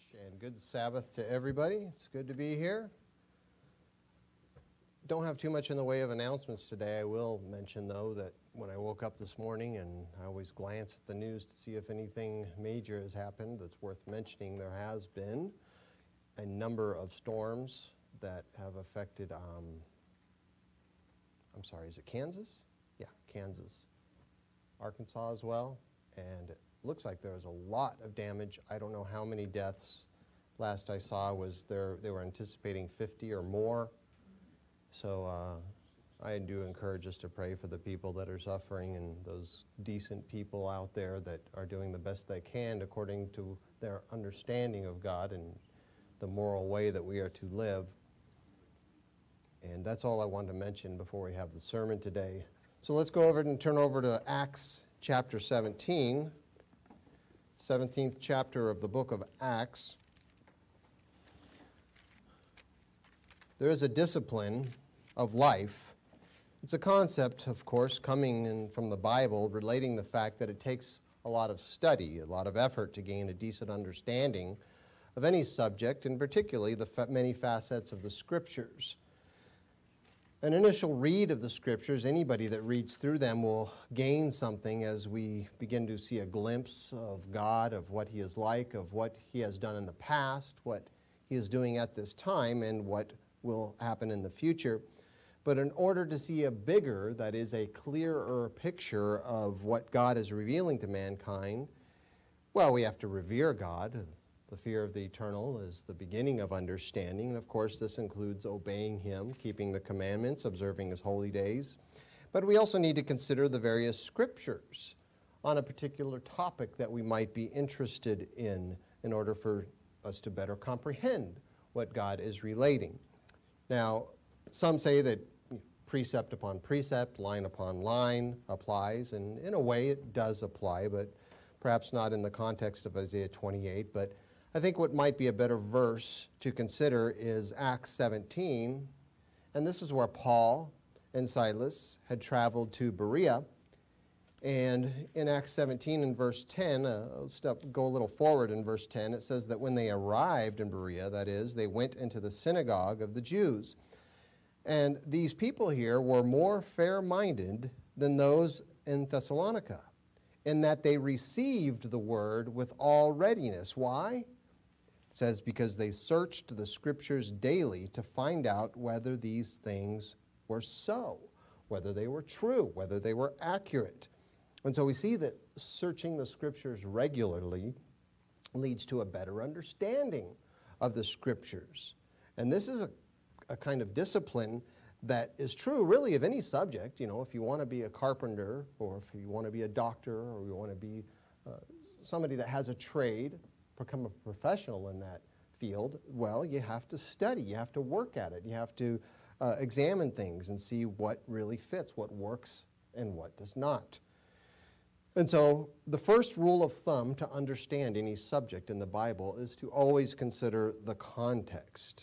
And good Sabbath to everybody. It's good to be here. Don't have too much in the way of announcements today. I will mention, though, that when I woke up this morning, and I always glance at the news to see if anything major has happened that's worth mentioning, there has been a number of storms that have affected, is it Kansas? Yeah, Kansas. Arkansas as well. And it looks like there was a lot of damage. I don't know how many deaths. Last I saw was they were anticipating 50 or more. So I do encourage us to pray for the people that are suffering and those decent people out there that are doing the best they can according to their understanding of God and the moral way that we are to live. And that's all I wanted to mention before we have the sermon today. So let's go over and turn over to Acts chapter 17, 17th chapter of the book of Acts. There is a discipline of life. It's a concept, of course, coming in from the Bible, relating the fact that it takes a lot of study, a lot of effort to gain a decent understanding of any subject, and particularly the many facets of the Scriptures. An initial read of the Scriptures, anybody that reads through them will gain something as we begin to see a glimpse of God, of what He is like, of what He has done in the past, what He is doing at this time, and what will happen in the future. But in order to see a bigger, that is a clearer picture of what God is revealing to mankind, well, we have to revere God. The fear of the eternal is the beginning of understanding. And of course, this includes obeying Him, keeping the commandments, observing His holy days. But we also need to consider the various Scriptures on a particular topic that we might be interested in order for us to better comprehend what God is relating. Now, some say that precept upon precept, line upon line applies, and in a way it does apply, but perhaps not in the context of Isaiah 28. But I think what might be a better verse to consider is Acts 17, and this is where Paul and Silas had traveled to Berea. And in Acts 17 and verse 10, go a little forward in verse 10, it says that when they arrived in Berea, that is, they went into the synagogue of the Jews. And these people here were more fair-minded than those in Thessalonica, in that they received the word with all readiness. Why? It says, because they searched the Scriptures daily to find out whether these things were so, whether they were true, whether they were accurate. And so we see that searching the Scriptures regularly leads to a better understanding of the Scriptures. And this is a kind of discipline that is true really of any subject. You know, if you want to be a carpenter, or if you want to be a doctor, or you want to be somebody that has a trade, become a professional in that field, well, you have to study, you have to work at it, you have to examine things and see what really fits, what works and what does not. And so the first rule of thumb to understand any subject in the Bible is to always consider the context.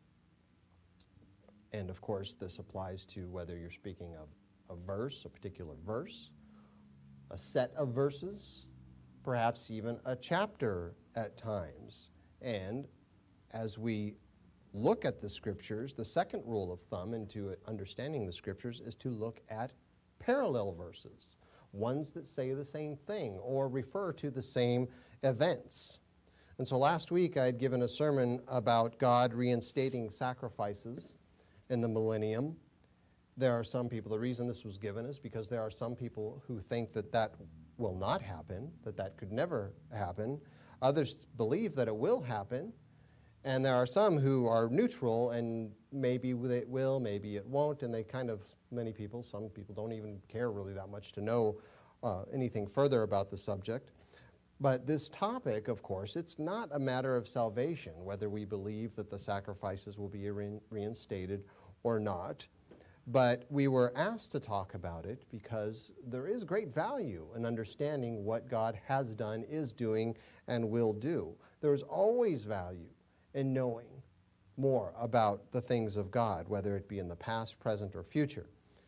And of course, this applies to whether you're speaking of a verse, a particular verse, a set of verses, perhaps even a chapter at times. And as we look at the Scriptures, the second rule of thumb into understanding the Scriptures is to look at parallel verses, ones that say the same thing or refer to the same events. And so last week I had given a sermon about God reinstating sacrifices in the millennium. There are some people, the reason this was given is because there are some people who think that that will not happen, that could never happen. Others believe that it will happen. And there are some who are neutral, and maybe it will, maybe it won't, and some people don't even care really that much to know anything further about the subject. But this topic, of course, it's not a matter of salvation, whether we believe that the sacrifices will be reinstated or not. But we were asked to talk about it because there is great value in understanding what God has done, is doing, and will do. There is always value in knowing more about the things of God, whether it be in the past, present, or future.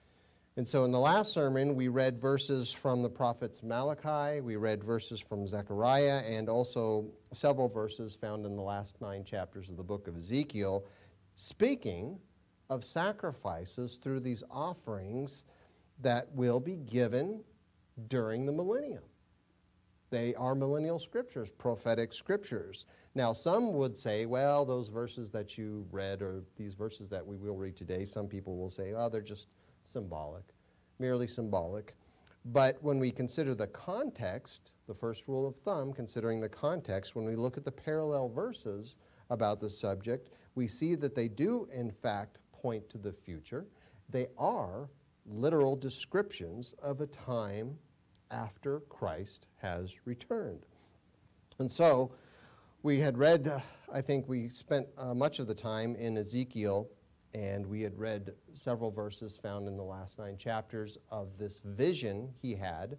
And so in the last sermon, we read verses from the prophets Malachi, we read verses from Zechariah, and also several verses found in the last 9 chapters of the book of Ezekiel, speaking of sacrifices through these offerings that will be given during the millennium. They are millennial scriptures, prophetic scriptures. Now, some would say, well, those verses that you read, or these verses that we will read today, some people will say, oh, they're just symbolic, merely symbolic. But when we consider the context, the first rule of thumb, considering the context, when we look at the parallel verses about the subject, we see that they do, in fact, point to the future. They are literal descriptions of a time after Christ has returned. And so we had read, I think we spent much of the time in Ezekiel, and we had read several verses found in the last 9 chapters of this vision he had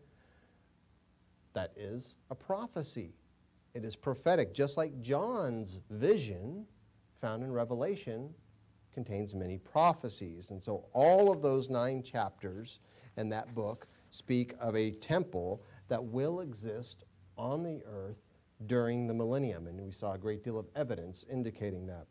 that is a prophecy. It is prophetic, just like John's vision found in Revelation contains many prophecies. And so all of those 9 chapters in that book speak of a temple that will exist on the earth during the millennium. And we saw a great deal of evidence indicating that.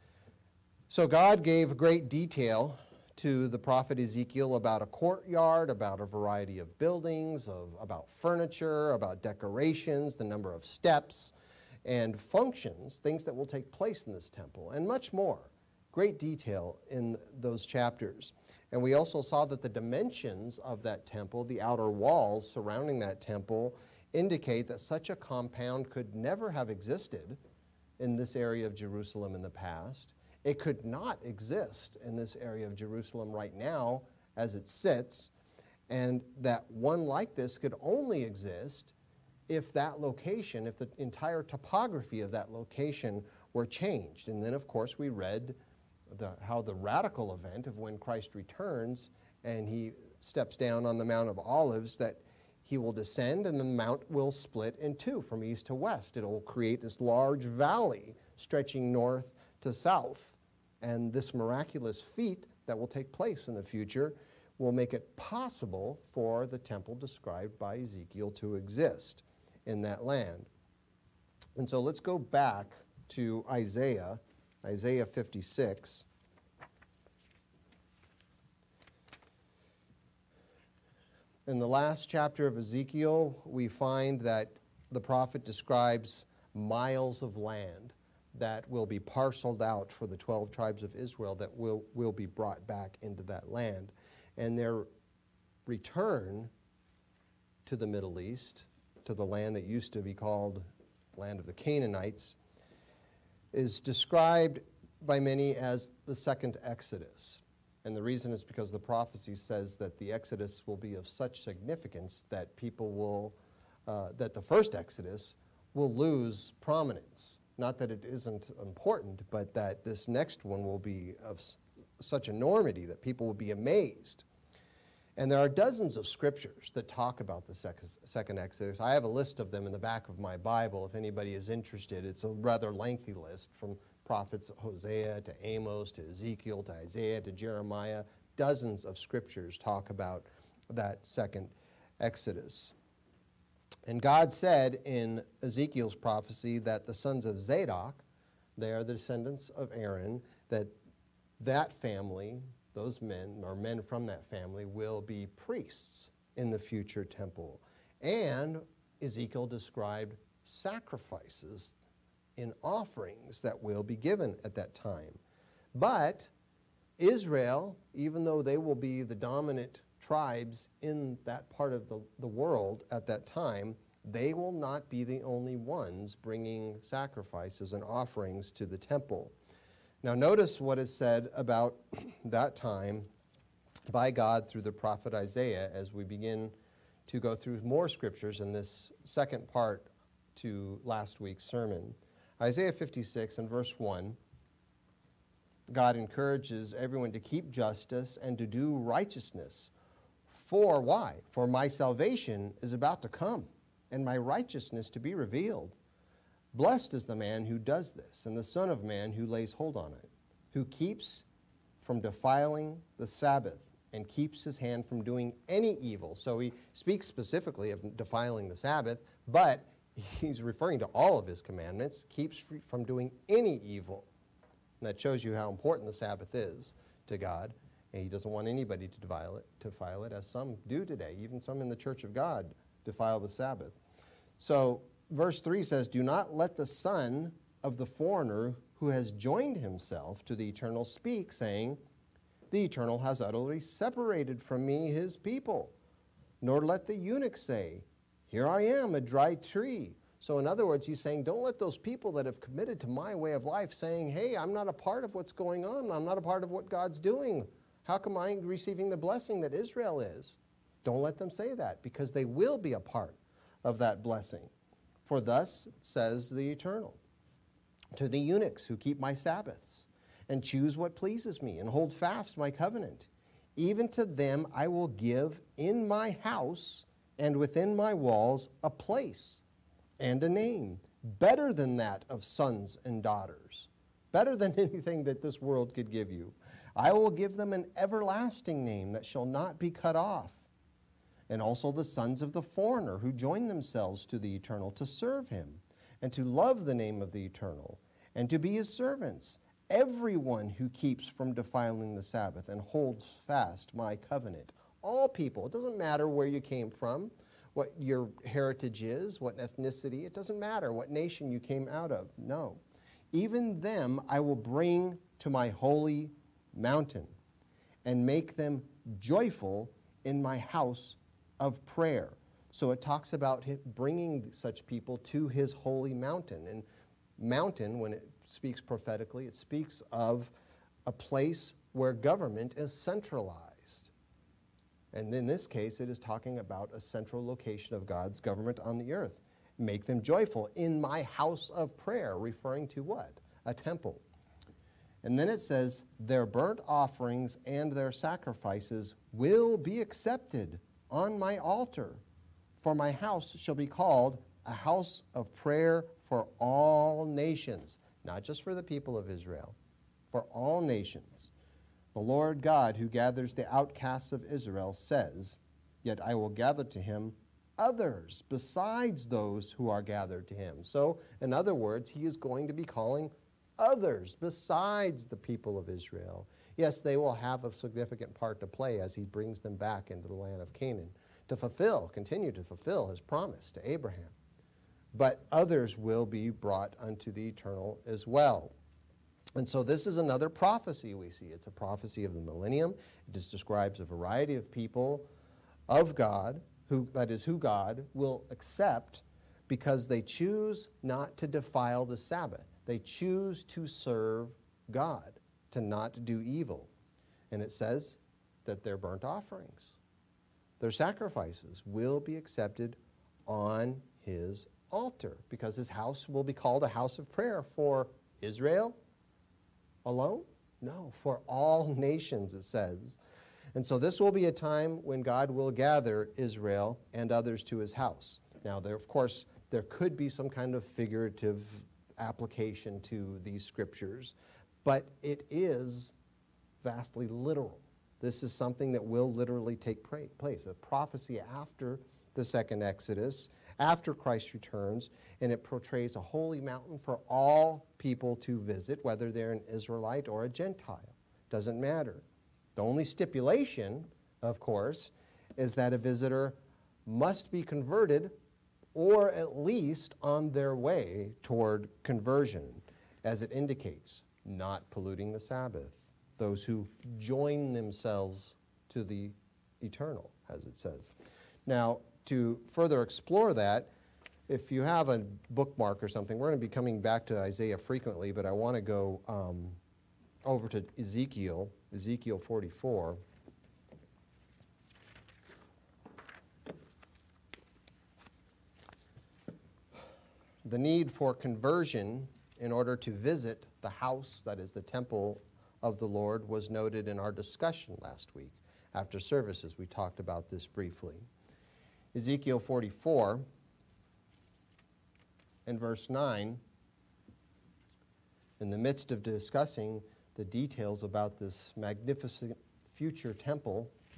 So God gave great detail to the prophet Ezekiel about a courtyard, about a variety of buildings, about furniture, about decorations, the number of steps and functions, things that will take place in this temple, and much more. Great detail in those chapters. And we also saw that the dimensions of that temple, the outer walls surrounding that temple, indicate that such a compound could never have existed in this area of Jerusalem in the past. It could not exist in this area of Jerusalem right now as it sits, and that one like this could only exist if that location, if the entire topography of that location were changed. And then, of course, we read how the radical event of when Christ returns and he steps down on the Mount of Olives, that he will descend and the mount will split in 2 from east to west. It will create this large valley stretching north to south. And this miraculous feat that will take place in the future will make it possible for the temple described by Ezekiel to exist in that land. And so let's go back to Isaiah 56. In the last chapter of Ezekiel, we find that the prophet describes miles of land that will be parceled out for the 12 tribes of Israel that will be brought back into that land. And their return to the Middle East, to the land that used to be called land of the Canaanites, is described by many as the second Exodus. And the reason is because the prophecy says that the Exodus will be of such significance that people will, that the first Exodus will lose prominence. Not that it isn't important, but that this next one will be of such enormity that people will be amazed. And there are dozens of scriptures that talk about the second Exodus. I have a list of them in the back of my Bible if anybody is interested. It's a rather lengthy list from prophets Hosea to Amos to Ezekiel to Isaiah to Jeremiah. Dozens of scriptures talk about that second Exodus. And God said in Ezekiel's prophecy that the sons of Zadok, they are the descendants of Aaron, that family, those men, or men from that family, will be priests in the future temple. And Ezekiel described sacrifices in offerings that will be given at that time. But Israel, even though they will be the dominant tribes in that part of the world at that time, they will not be the only ones bringing sacrifices and offerings to the temple. Now notice what is said about that time by God through the prophet Isaiah as we begin to go through more scriptures in this second part to last week's sermon. Isaiah 56 and verse 1, God encourages everyone to keep justice and to do righteousness. For why? For my salvation is about to come, and my righteousness to be revealed. Blessed is the man who does this, and the Son of Man who lays hold on it, who keeps from defiling the Sabbath, and keeps his hand from doing any evil. So he speaks specifically of defiling the Sabbath, but he's referring to all of his commandments, keeps from doing any evil. And that shows you how important the Sabbath is to God. And he doesn't want anybody to defile it, as some do today. Even some in the Church of God defile the Sabbath. So verse 3 says, do not let the son of the foreigner who has joined himself to the Eternal speak, saying, the Eternal has utterly separated from me his people. Nor let the eunuch say, here I am, a dry tree. So in other words, he's saying, don't let those people that have committed to my way of life saying, hey, I'm not a part of what's going on. I'm not a part of what God's doing. How come I ain't receiving the blessing that Israel is? Don't let them say that, because they will be a part of that blessing. For thus says the Eternal, to the eunuchs who keep my Sabbaths, and choose what pleases me, and hold fast my covenant, even to them I will give in my house and within my walls a place and a name, better than that of sons and daughters, better than anything that this world could give you. I will give them an everlasting name that shall not be cut off. And also the sons of the foreigner who join themselves to the Eternal to serve him, and to love the name of the Eternal, and to be his servants. Everyone who keeps from defiling the Sabbath and holds fast my covenant. All people, it doesn't matter where you came from, what your heritage is, what ethnicity, it doesn't matter what nation you came out of. No. Even them I will bring to my holy mountain and make them joyful in my house of prayer. So it talks about bringing such people to his holy mountain. And mountain, when it speaks prophetically, it speaks of a place where government is centralized. And in this case, it is talking about a central location of God's government on the earth. Make them joyful in my house of prayer, referring to what? A temple. And then it says, their burnt offerings and their sacrifices will be accepted on my altar, for my house shall be called a house of prayer for all nations. Not just for the people of Israel, for all nations. The Lord God, who gathers the outcasts of Israel, says, yet I will gather to him others besides those who are gathered to him. So, in other words, he is going to be calling others besides the people of Israel. Yes, they will have a significant part to play as he brings them back into the land of Canaan to continue to fulfill his promise to Abraham. But others will be brought unto the Eternal as well. And so this is another prophecy we see. It's a prophecy of the millennium. It just describes a variety of people of God, who God will accept because they choose not to defile the Sabbath. They choose to serve God, to not do evil. And it says that their burnt offerings, their sacrifices will be accepted on his altar, because his house will be called a house of prayer for Israel alone? No, for all nations, it says. And so this will be a time when God will gather Israel and others to his house. Now, of course, there could be some kind of figurative application to these scriptures, but it is vastly literal. This is something that will literally take place, a prophecy after the second Exodus, after Christ returns, and it portrays a holy mountain for all people to visit, whether they're an Israelite or a Gentile. Doesn't matter. The only stipulation, of course, is that a visitor must be converted or at least on their way toward conversion, as it indicates, not polluting the Sabbath. Those who join themselves to the Eternal, as it says. Now, to further explore that, if you have a bookmark or something, we're going to be coming back to Isaiah frequently, but I want to go over to Ezekiel 44. The need for conversion in order to visit the house, that is the temple of the Lord, was noted in our discussion last week. After services, we talked about this briefly. Ezekiel 44 and verse 9, in the midst of discussing the details about this magnificent future temple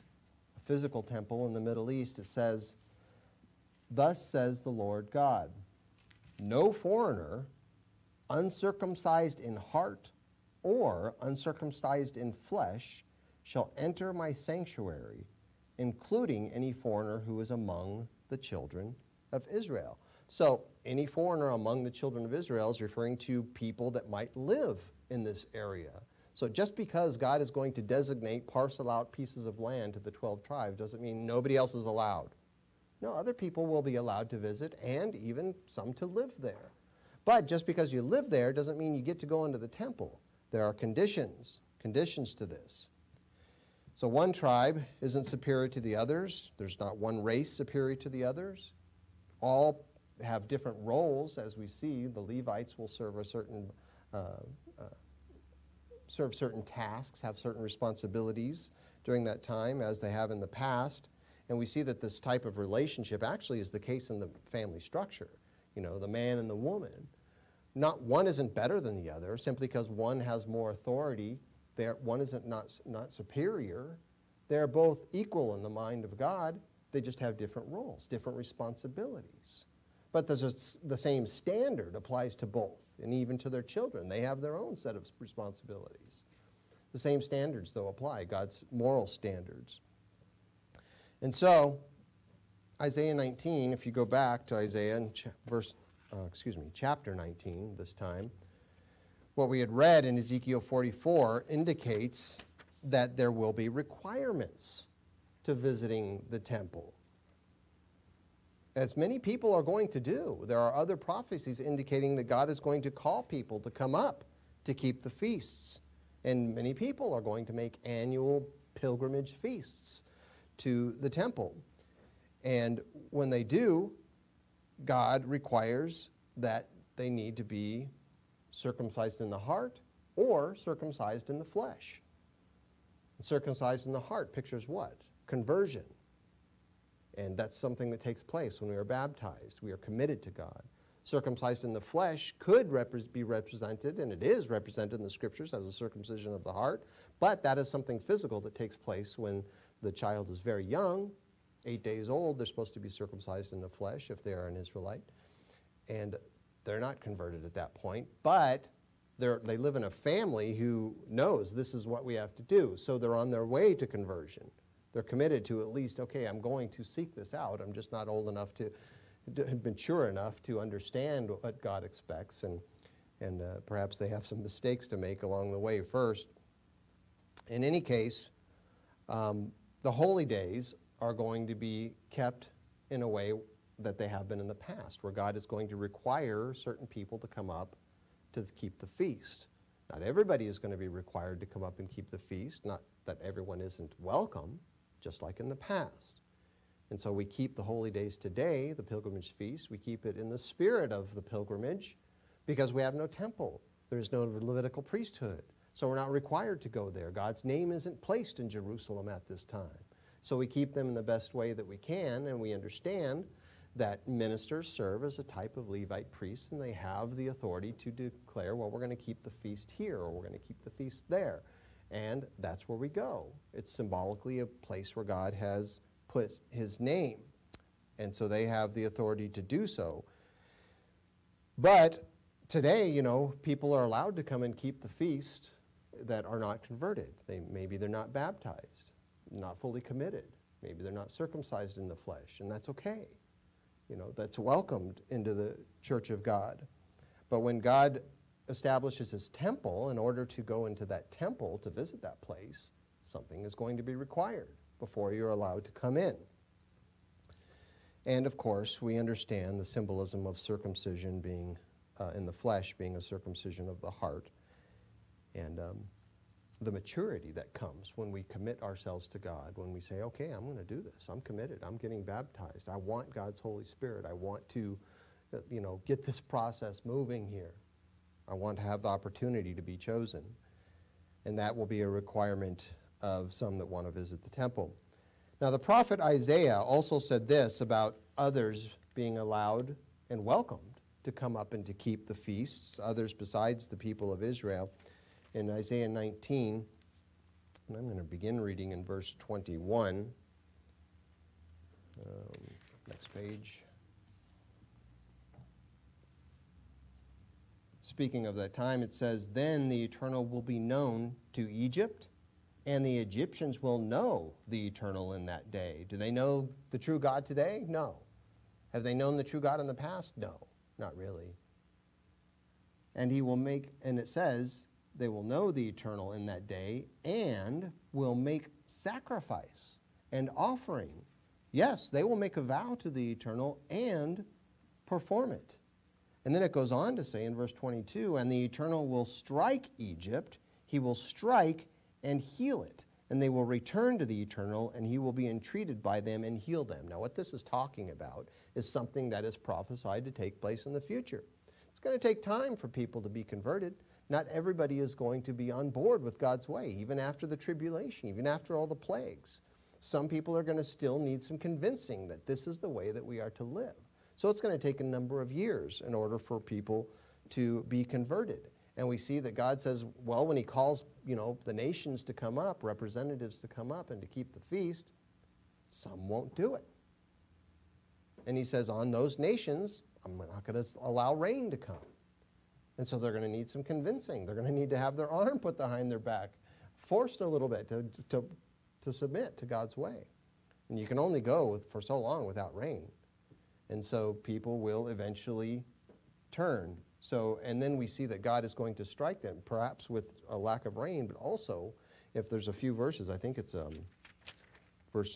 physical temple in the Middle East, it says, "Thus says the Lord God, no foreigner, uncircumcised in heart or uncircumcised in flesh, shall enter my sanctuary, including any foreigner who is among the children of Israel." So any foreigner among the children of Israel is referring to people that might live in this area. So just because God is going to designate, parcel out pieces of land to the 12 tribes doesn't mean nobody else is allowed. No, other people will be allowed to visit and even some to live there. But just because you live there doesn't mean you get to go into the temple. There are conditions to this. So one tribe isn't superior to the others. There's not one race superior to the others. All have different roles, as we see. The Levites will serve a certain tasks, have certain responsibilities during that time, as they have in the past. And we see that this type of relationship actually is the case in the family structure. You know, the man and the woman. Not one isn't better than the other simply because one has more authority. One isn't not superior. They're both equal in the mind of God. They just have different roles, different responsibilities. But the same standard applies to both, and even to their children. They have their own set of responsibilities. The same standards, though, apply, God's moral standards. And so, Isaiah 19, if you go back to Isaiah in chapter 19 this time, what we had read in Ezekiel 44 indicates that there will be requirements to visiting the temple, as many people are going to do. There are other prophecies indicating that God is going to call people to come up to keep the feasts. And many people are going to make annual pilgrimage feasts to the temple. And when they do, God requires that they need to be circumcised in the heart or circumcised in the flesh. And circumcised in the heart pictures what? Conversion. And that's something that takes place when we are baptized. We are committed to God. Circumcised in the flesh could be represented, and it is represented in the Scriptures as a circumcision of the heart, but that is something physical that takes place when the child is very young, 8 days old. They're supposed to be circumcised in the flesh if they are an Israelite. And they're not converted at that point, but they live in a family who knows this is what we have to do, so they're on their way to conversion. They're committed to at least, okay, I'm going to seek this out. I'm just not old enough to mature enough to understand what God expects, and perhaps they have some mistakes to make along the way first. In any case, the holy days are going to be kept in a way that they have been in the past, where God is going to require certain people to come up to keep the feast. Not everybody is going to be required to come up and keep the feast, not that everyone isn't welcome, just like in the past. And so we keep the holy days today, the pilgrimage feast. We keep it in the spirit of the pilgrimage because we have no temple. There's no Levitical priesthood. So we're not required to go there. God's name isn't placed in Jerusalem at this time. So we keep them in the best way that we can, and we understand that ministers serve as a type of Levite priest, and they have the authority to declare, well, we're going to keep the feast here, or we're going to keep the feast there. And that's where we go. It's symbolically a place where God has put his name. And so they have the authority to do so. But today, you know, people are allowed to come and keep the feast that are not converted. Maybe they're not baptized, not fully committed. Maybe they're not circumcised in the flesh, and that's okay. You know, that's welcomed into the church of God. But when God establishes his temple, in order to go into that temple to visit that place, something is going to be required before you're allowed to come in. And of course, we understand the symbolism of circumcision being in the flesh, being a circumcision of the heart, and the maturity that comes when we commit ourselves to God, when we say, okay, I'm going to do this. I'm committed. I'm getting baptized. I want God's Holy Spirit. I want to, get this process moving here. I want to have the opportunity to be chosen. And that will be a requirement of some that want to visit the temple. Now, the prophet Isaiah also said this about others being allowed and welcomed to come up and to keep the feasts, others besides the people of Israel. In Isaiah 19, and I'm going to begin reading in verse 21. Next page. Speaking of that time, it says, then the Eternal will be known to Egypt, and the Egyptians will know the Eternal in that day. Do they know the true God today? No. Have they known the true God in the past? No, not really. And he will make, and it says, they will know the Eternal in that day, and will make sacrifice and offering. Yes, they will make a vow to the Eternal and perform it. And then it goes on to say in verse 22, and the Eternal will strike Egypt, he will strike and heal it, and they will return to the Eternal, and he will be entreated by them and heal them. Now what this is talking about is something that is prophesied to take place in the future. It's going to take time for people to be converted. Not everybody is going to be on board with God's way, even after the tribulation, even after all the plagues. Some people are going to still need some convincing that this is the way that we are to live. So it's going to take a number of years in order for people to be converted. And we see that God says, well, when he calls, the nations to come up, representatives to come up and to keep the feast, some won't do it. And he says, on those nations, I'm not going to allow rain to come. And so they're going to need some convincing. They're going to need to have their arm put behind their back, forced a little bit to submit to God's way. And you can only go for so long without rain. And so people will eventually turn. So, and then we see that God is going to strike them, perhaps with a lack of rain, but also, if there's a few verses, I think it's verse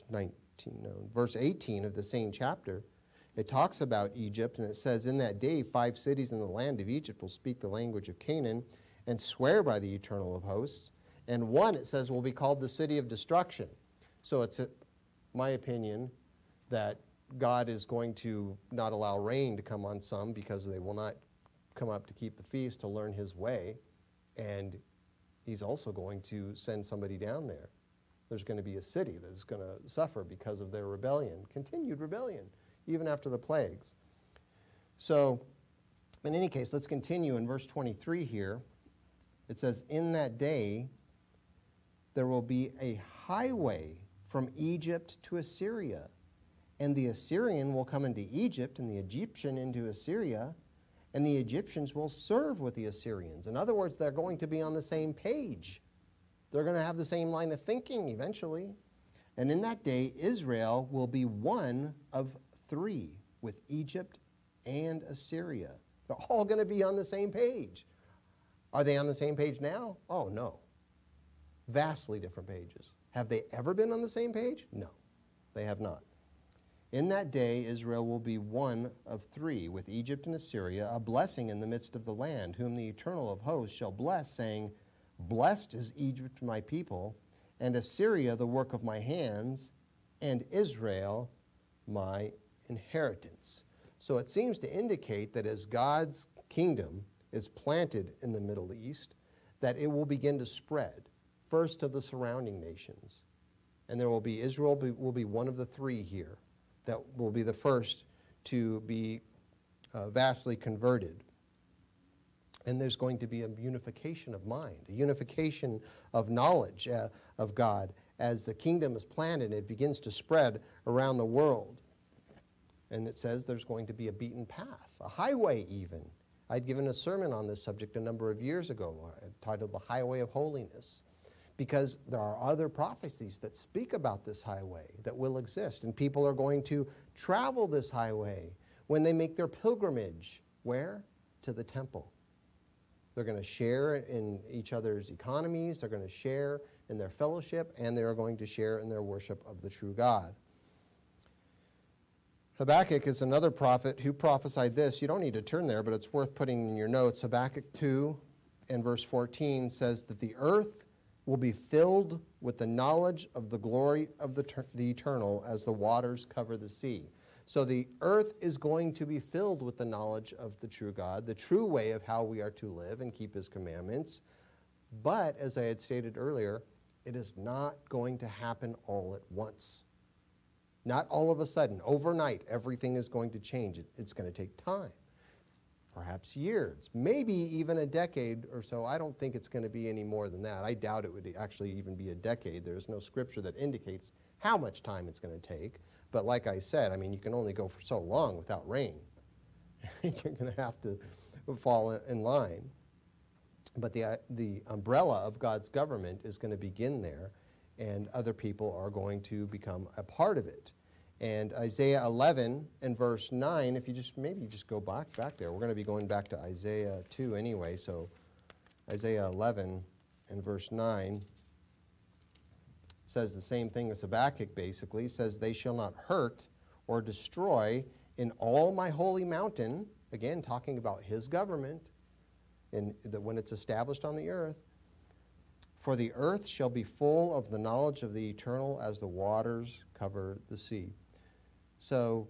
18 of the same chapter, it talks about Egypt, and it says, in that day 5 cities in the land of Egypt will speak the language of Canaan and swear by the Eternal of hosts. And one, it says, will be called the city of destruction. So it's my opinion that God is going to not allow rain to come on some because they will not come up to keep the feast to learn his way. And he's also going to send somebody down there. There's going to be a city that's going to suffer because of their rebellion, continued rebellion, even after the plagues. So, in any case, let's continue in verse 23 here. It says, in that day there will be a highway from Egypt to Assyria, and the Assyrian will come into Egypt, and the Egyptian into Assyria, and the Egyptians will serve with the Assyrians. In other words, they're going to be on the same page. They're going to have the same line of thinking eventually. And in that day, Israel will be one of 3 with Egypt and Assyria. They're all going to be on the same page. Are they on the same page now? Oh, no. Vastly different pages. Have they ever been on the same page? No, they have not. In that day, Israel will be one of 3 with Egypt and Assyria, a blessing in the midst of the land, whom the Eternal of hosts shall bless, saying, blessed is Egypt my people, and Assyria the work of my hands, and Israel my inheritance. So it seems to indicate that as God's kingdom is planted in the Middle East, that it will begin to spread, first to the surrounding nations. And there will be, Israel will be one of the 3 here that will be the first to be vastly converted. And there's going to be a unification of mind, a unification of knowledge of God as the kingdom is planted and it begins to spread around the world. And it says there's going to be a beaten path, a highway even. I'd given a sermon on this subject a number of years ago titled The Highway of Holiness, because there are other prophecies that speak about this highway that will exist, and people are going to travel this highway when they make their pilgrimage. Where? To the temple. They're going to share in each other's economies, they're going to share in their fellowship, and they are going to share in their worship of the true God. Habakkuk is another prophet who prophesied this. You don't need to turn there, but it's worth putting in your notes. Habakkuk 2 and verse 14 says that the earth will be filled with the knowledge of the glory of the Eternal as the waters cover the sea. So the earth is going to be filled with the knowledge of the true God, the true way of how we are to live and keep his commandments. But, as I had stated earlier, it is not going to happen all at once. Not all of a sudden, overnight, everything is going to change. It's going to take time. Perhaps years, maybe even a decade or so. I don't think it's going to be any more than that. I doubt it would actually even be a decade. There's no scripture that indicates how much time it's going to take. But like I said, I mean, you can only go for so long without rain. You're going to have to fall in line. But the umbrella of God's government is going to begin there, and other people are going to become a part of it. And Isaiah 11 and verse 9, if you maybe just go back there. We're going to be going back to Isaiah 2 anyway, so Isaiah 11 and verse 9 says the same thing as Habakkuk basically. It says, "They shall not hurt or destroy in all my holy mountain," again talking about his government, when it's established on the earth, "for the earth shall be full of the knowledge of the eternal as the waters cover the sea." So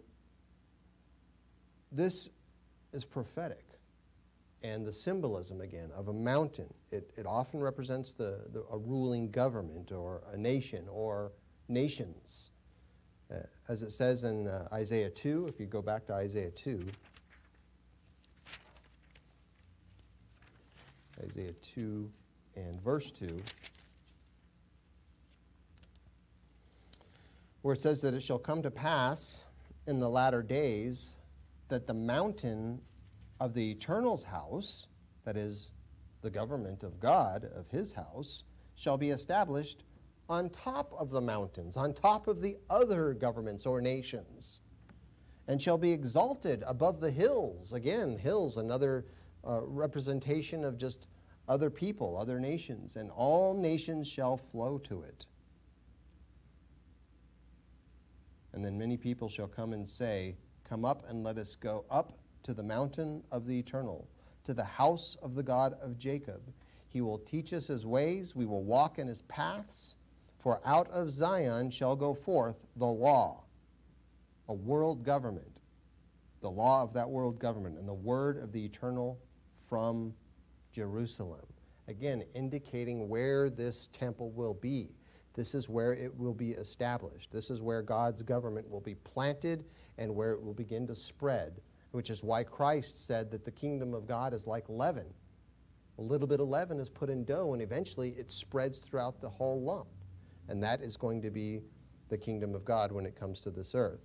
this is prophetic. And the symbolism, again, of a mountain, it often represents a ruling government or a nation or nations. As it says in Isaiah 2, if you go back to Isaiah 2, Isaiah 2 and verse 2, where it says that it shall come to pass in the latter days that the mountain of the Eternal's house, that is, the government of God, of his house, shall be established on top of the mountains, on top of the other governments or nations, and shall be exalted above the hills. Again, hills, another representation of just other people, other nations, and all nations shall flow to it. And then many people shall come and say, "Come up and let us go up to the mountain of the Eternal, to the house of the God of Jacob. He will teach us his ways, we will walk in his paths. For out of Zion shall go forth the law," a world government, the law of that world government, and the word of the Eternal from Jerusalem. Again, indicating where this temple will be. This is where it will be established. This is where God's government will be planted and where it will begin to spread, which is why Christ said that the kingdom of God is like leaven. A little bit of leaven is put in dough, and eventually it spreads throughout the whole lump. And that is going to be the kingdom of God when it comes to this earth.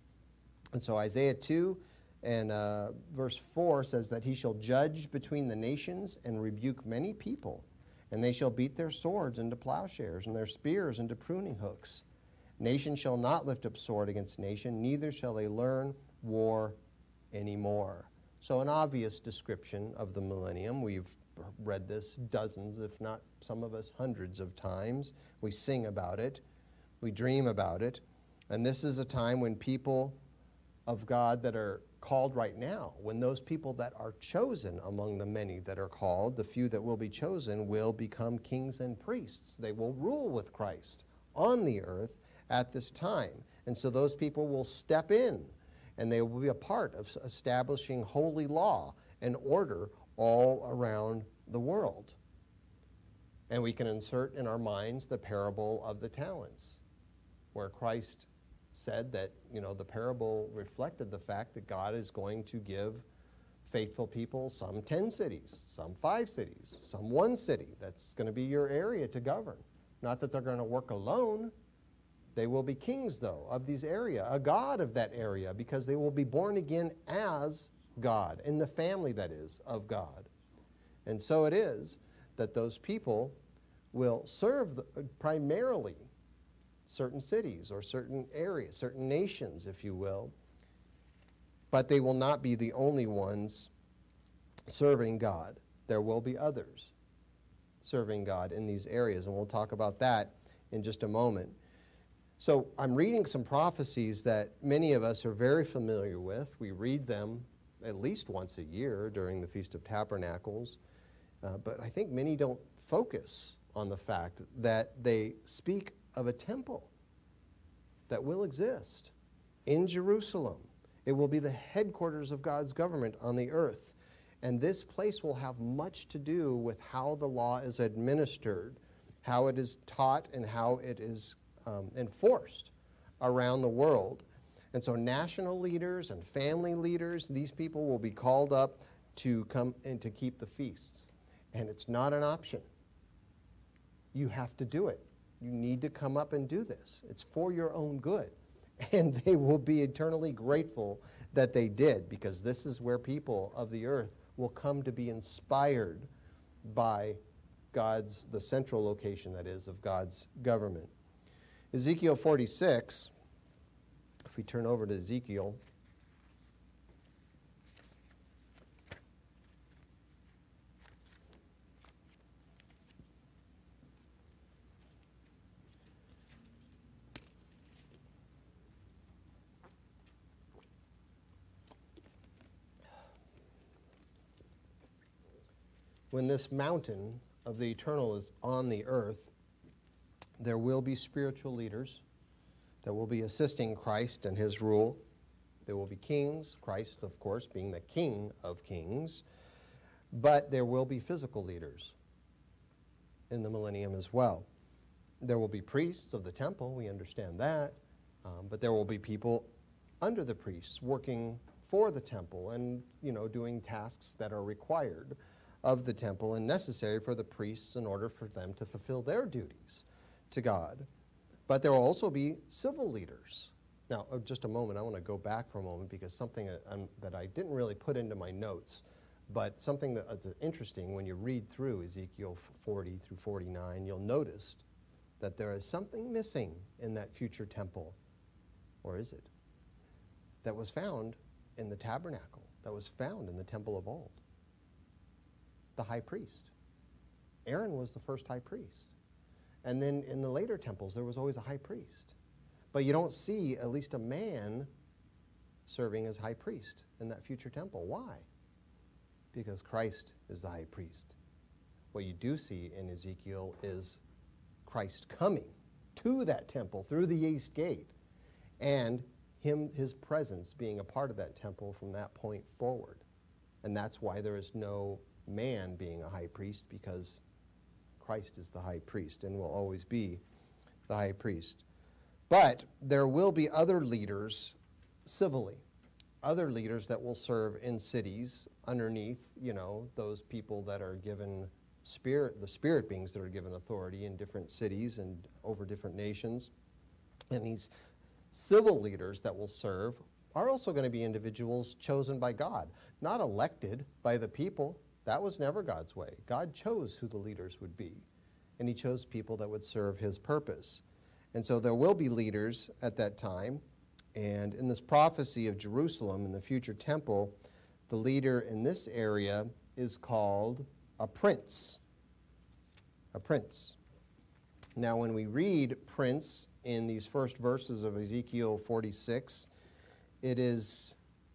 And so Isaiah 2 and verse 4 says that he shall judge between the nations and rebuke many people. And they shall beat their swords into plowshares and their spears into pruning hooks. Nation shall not lift up sword against nation, neither shall they learn war anymore. So an obvious description of the millennium. We've read this dozens, if not some of us hundreds of times. We sing about it. We dream about it. And this is a time when people of God that are called right now, when those people that are chosen among the many that are called, the few that will be chosen, will become kings and priests. They will rule with Christ on the earth at this time. And so those people will step in, and they will be a part of establishing holy law and order all around the world. And we can insert in our minds the parable of the talents, where Christ said that, the parable reflected the fact that God is going to give faithful people some 10 cities, some 5 cities, some 1 city. That's going to be your area to govern. Not that they're going to work alone. They will be kings, though, of these area, a god of that area, because they will be born again as God, in the family, that is, of God. And so it is that those people will serve primarily certain cities or certain areas, certain nations, if you will, but they will not be the only ones serving God. There will be others serving God in these areas, and we'll talk about that in just a moment. So I'm reading some prophecies that many of us are very familiar with. We read them at least once a year during the Feast of Tabernacles, but I think many don't focus on the fact that they speak of a temple that will exist in Jerusalem. It will be the headquarters of God's government on the earth. And this place will have much to do with how the law is administered, how it is taught, and how it is enforced around the world. And so national leaders and family leaders, these people will be called up to come and to keep the feasts. And it's not an option. You have to do it. You need to come up and do this. It's for your own good. And they will be eternally grateful that they did, because this is where people of the earth will come to be inspired by the central location, that is, of God's government. Ezekiel 46, if we turn over to Ezekiel, when this mountain of the eternal is on the earth, there will be spiritual leaders that will be assisting Christ and his rule. There will be kings, Christ, of course, being the King of kings, but there will be physical leaders in the millennium as well. There will be priests of the temple, we understand that, but there will be people under the priests working for the temple and, doing tasks that are required of the temple and necessary for the priests in order for them to fulfill their duties to God. But there will also be civil leaders. Now, just a moment, I want to go back for a moment, because something that I didn't really put into my notes, but something that's interesting when you read through Ezekiel 40 through 49, you'll notice that there is something missing in that future temple. Or is it? That was found in the tabernacle, that was found in the temple of old. The high priest. Aaron was the first high priest. And then in the later temples, there was always a high priest. But you don't see at least a man serving as high priest in that future temple. Why? Because Christ is the high priest. What you do see in Ezekiel is Christ coming to that temple through the east gate, and his presence being a part of that temple from that point forward. And that's why there is no man being a high priest, because Christ is the high priest and will always be the high priest. But there will be other leaders civilly, other leaders that will serve in cities underneath, those people that are given the spirit beings that are given authority in different cities and over different nations. And these civil leaders that will serve are also going to be individuals chosen by God, not elected by the people. That was never God's way. God chose who the leaders would be, and he chose people that would serve his purpose. And so there will be leaders at that time, and in this prophecy of Jerusalem in the future temple, the leader in this area is called a prince. A prince. Now, when we read prince in these first verses of Ezekiel 46, it is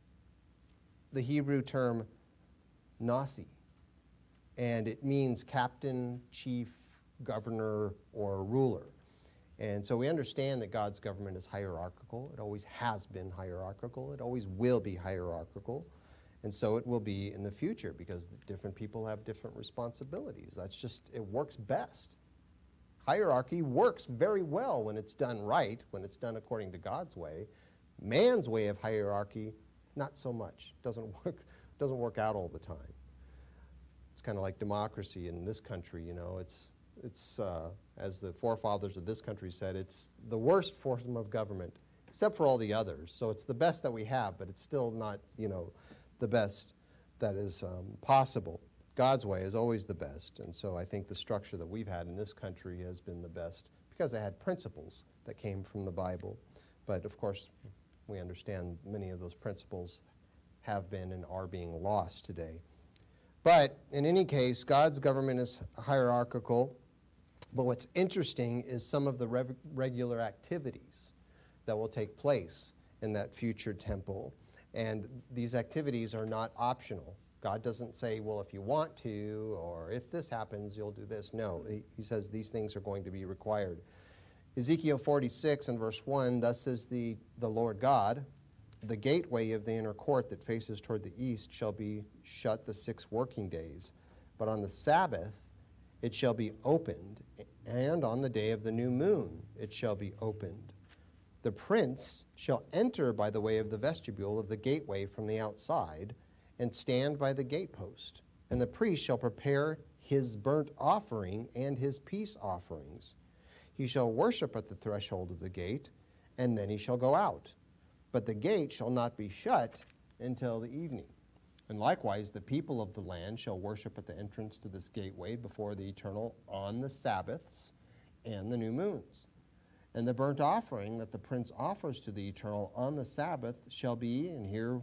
the Hebrew term nasi, and it means captain, chief, governor, or ruler. And so we understand that God's government is hierarchical. It always has been hierarchical. It always will be hierarchical. And so it will be in the future, because different people have different responsibilities. That's just, it works best. Hierarchy works very well when it's done right, when it's done according to God's way. Man's way of hierarchy, not so much. Doesn't work out all the time. It's kind of like democracy in this country, it's as the forefathers of this country said, it's the worst form of government, except for all the others. So it's the best that we have, but it's still not, the best that is possible. God's way is always the best, and so I think the structure that we've had in this country has been the best, because it had principles that came from the Bible. But of course, we understand many of those principles have been and are being lost today. But in any case, God's government is hierarchical. But what's interesting is some of the regular activities that will take place in that future temple. And these activities are not optional. God doesn't say, well, if you want to, or if this happens, you'll do this. No, he says these things are going to be required. Ezekiel 46 and verse 1, thus says the Lord God, the gateway of the inner court that faces toward the east shall be shut the 6 working days, but on the Sabbath it shall be opened, and on the day of the new moon it shall be opened. The prince shall enter by the way of the vestibule of the gateway from the outside, and stand by the gatepost. And the priest shall prepare his burnt offering and his peace offerings. He shall worship at the threshold of the gate, and then he shall go out. But the gate shall not be shut until the evening. And likewise, the people of the land shall worship at the entrance to this gateway before the Eternal on the Sabbaths and the new moons. And the burnt offering that the prince offers to the Eternal on the Sabbath shall be, and here,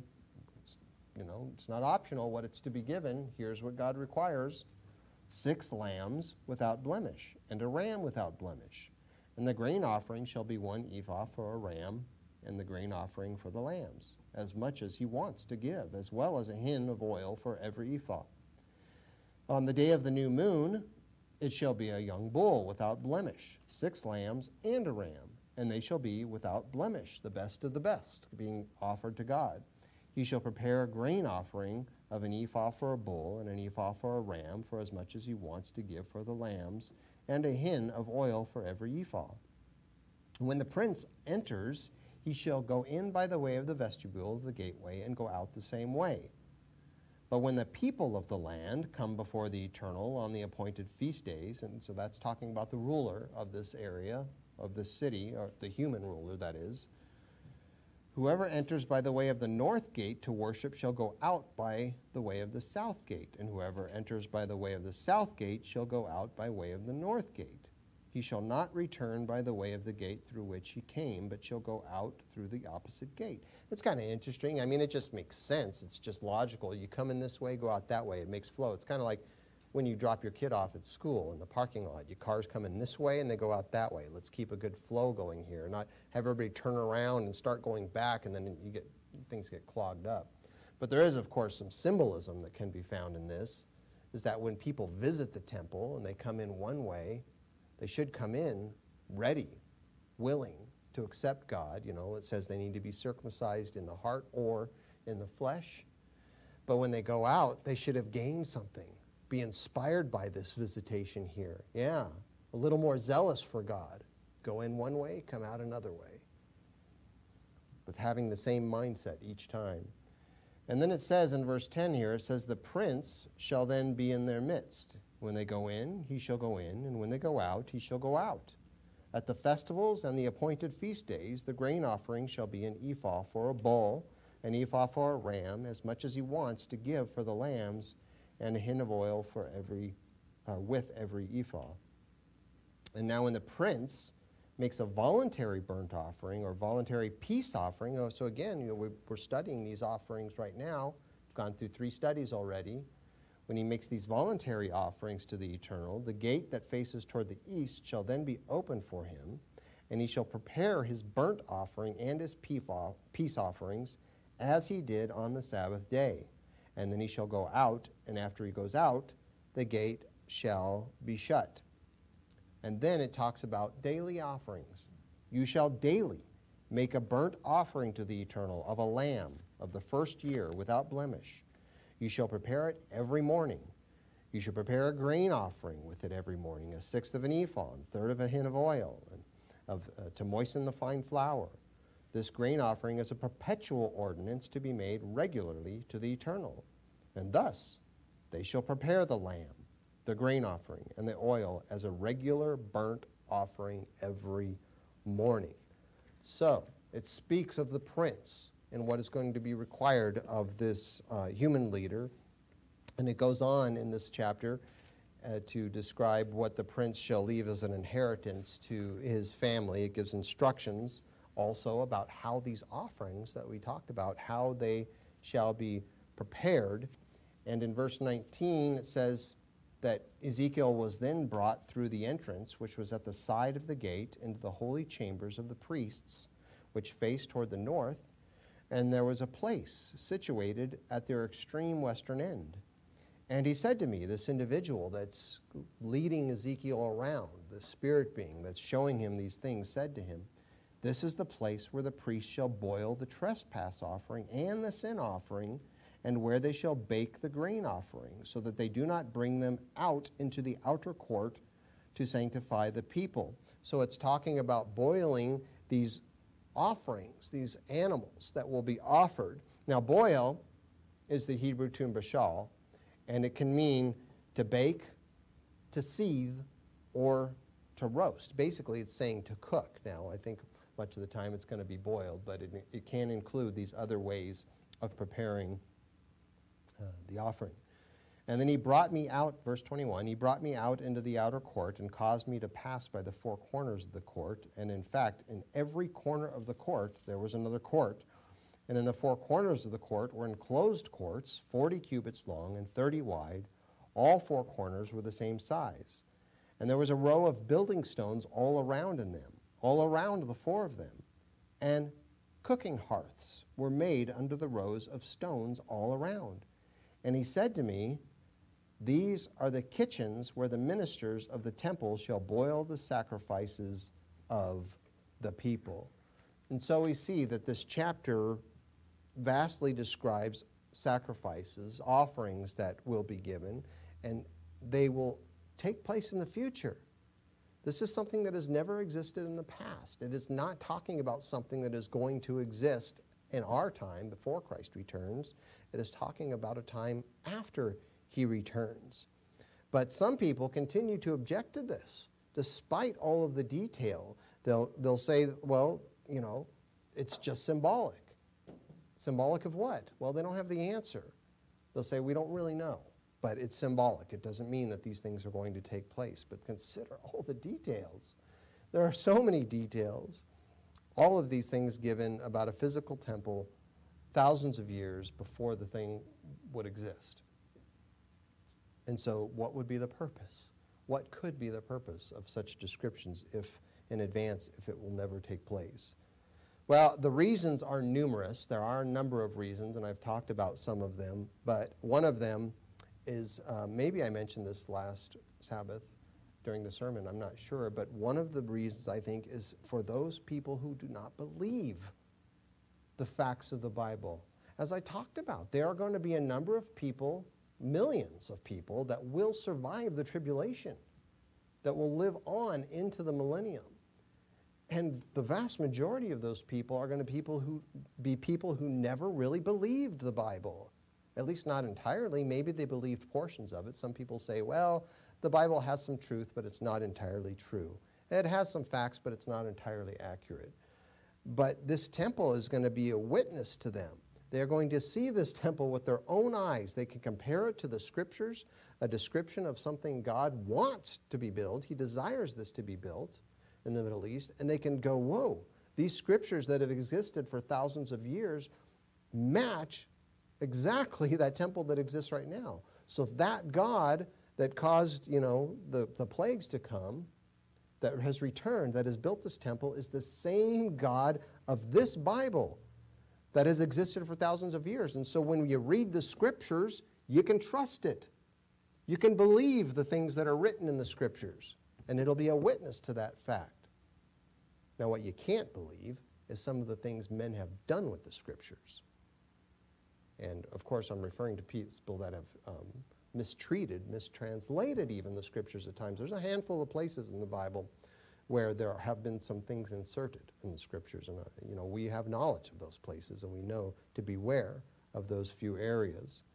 it's not optional what it's to be given. Here's what God requires: 6 lambs without blemish, and a ram without blemish. And the grain offering shall be 1 ephah for a ram, and the grain offering for the lambs, as much as he wants to give, as well as a hin of oil for every ephah. On the day of the new moon, it shall be a young bull without blemish, 6 lambs and a ram, and they shall be without blemish, the best of the best, being offered to God. He shall prepare a grain offering of an ephah for a bull and an ephah for a ram, for as much as he wants to give for the lambs, and a hin of oil for every ephah. When the prince enters, he shall go in by the way of the vestibule of the gateway and go out the same way. But when the people of the land come before the Eternal on the appointed feast days, and so that's talking about the ruler of this area, of this city, or the human ruler, that is, whoever enters by the way of the north gate to worship shall go out by the way of the south gate, and whoever enters by the way of the south gate shall go out by way of the north gate. He shall not return by the way of the gate through which he came, but shall go out through the opposite gate. It's kind of interesting. I mean, it just makes sense. It's just logical. You come in this way, go out that way. It makes flow. It's kind of like when you drop your kid off at school in the parking lot. Your cars come in this way and they go out that way. Let's keep a good flow going here, not have everybody turn around and start going back, and then things get clogged up. But there is, of course, some symbolism that can be found in this, is that when people visit the temple and they come in one way, they should come in ready, willing to accept God. It says they need to be circumcised in the heart or in the flesh. But when they go out, they should have gained something, be inspired by this visitation here. Yeah, a little more zealous for God. Go in one way, come out another way. But having the same mindset each time. And then it says in verse 10 here, it says, the prince shall then be in their midst. When they go in, he shall go in, and when they go out, he shall go out. At the festivals and the appointed feast days, the grain offering shall be an ephah for a bull, an ephah for a ram, as much as he wants to give for the lambs, and a hin of oil for with every ephah. And now when the prince makes a voluntary burnt offering or voluntary peace offering, so again, we're studying these offerings right now. We've gone through 3 studies already. When he makes these voluntary offerings to the Eternal, the gate that faces toward the east shall then be open for him, and he shall prepare his burnt offering and his peace offerings as he did on the Sabbath day. And then he shall go out, and after he goes out, the gate shall be shut. And then it talks about daily offerings. You shall daily make a burnt offering to the Eternal of a lamb of the first year without blemish. You shall prepare it every morning. You shall prepare a grain offering with it every morning, 1/6 of an ephah, 1/3 of a hin of oil, to moisten the fine flour. This grain offering is a perpetual ordinance to be made regularly to the Eternal. And thus they shall prepare the lamb, the grain offering, and the oil as a regular burnt offering every morning. So it speaks of the prince and what is going to be required of this human leader. And it goes on in this chapter to describe what the prince shall leave as an inheritance to his family. It gives instructions also about how these offerings that we talked about, how they shall be prepared. And in verse 19 it says that Ezekiel was then brought through the entrance, which was at the side of the gate, into the holy chambers of the priests, which faced toward the north. And there was a place situated at their extreme western end. And he said to me, this individual that's leading Ezekiel around, the spirit being that's showing him these things, said to him, this is the place where the priest shall boil the trespass offering and the sin offering, and where they shall bake the grain offering, so that they do not bring them out into the outer court to sanctify the people. So it's talking about boiling these offerings, these animals that will be offered. Now, boil is the Hebrew term bashal, and it can mean to bake, to seethe, or to roast. Basically, it's saying to cook. Now, I think much of the time it's going to be boiled, but it can include these other ways of preparing the offering. And then he brought me out, verse 21, he brought me out into the outer court and caused me to pass by the four corners of the court. And in fact, in every corner of the court, there was another court. And in the four corners of the court were enclosed courts, 40 cubits long and 30 wide. All four corners were the same size. And there was a row of building stones all around in them, all around the four of them. And cooking hearths were made under the rows of stones all around. And he said to me, these are the kitchens where the ministers of the temple shall boil the sacrifices of the people. And so we see that this chapter vastly describes sacrifices, offerings that will be given, and they will take place in the future. This is something that has never existed in the past. It is not talking about something that is going to exist in our time before Christ returns. It is talking about a time after he returns. But some people continue to object to this, despite all of the detail. They'll say, well, you know, it's just symbolic. Symbolic of what? Well, they don't have the answer. They'll say, we don't really know, but it's symbolic. It doesn't mean that these things are going to take place. But consider all the details. There are so many details. All of these things given about a physical temple thousands of years before the thing would exist. And so what would be the purpose? What could be the purpose of such descriptions if in advance, if it will never take place? Well, the reasons are numerous. There are a number of reasons, and I've talked about some of them, but one of them is, maybe I mentioned this last Sabbath during the sermon, I'm not sure, but one of the reasons I think is for those people who do not believe the facts of the Bible. As I talked about, there are going to be a number of people, millions of people, that will survive the tribulation, that will live on into the millennium. And the vast majority of those people are going to be people who never really believed the Bible, at least not entirely. Maybe they believed portions of it. Some people say, well, the Bible has some truth, but it's not entirely true. It has some facts, but it's not entirely accurate. But this temple is going to be a witness to them. They're going to see this temple with their own eyes. They can compare it to the Scriptures, a description of something God wants to be built. He desires this to be built in the Middle East. And they can go, whoa, these Scriptures that have existed for thousands of years match exactly that temple that exists right now. So that God that caused, you know, the plagues to come, that has returned, that has built this temple, is the same God of this Bible that has existed for thousands of years. And so when you read the Scriptures, you can trust it. You can believe the things that are written in the Scriptures, and it'll be a witness to that fact. Now, what you can't believe is some of the things men have done with the Scriptures. And, of course, I'm referring to people that have mistreated, mistranslated even the Scriptures at times. There's a handful of places in the Bible where there have been some things inserted in the Scriptures. And, you know, we have knowledge of those places, and we know to beware of those few areas.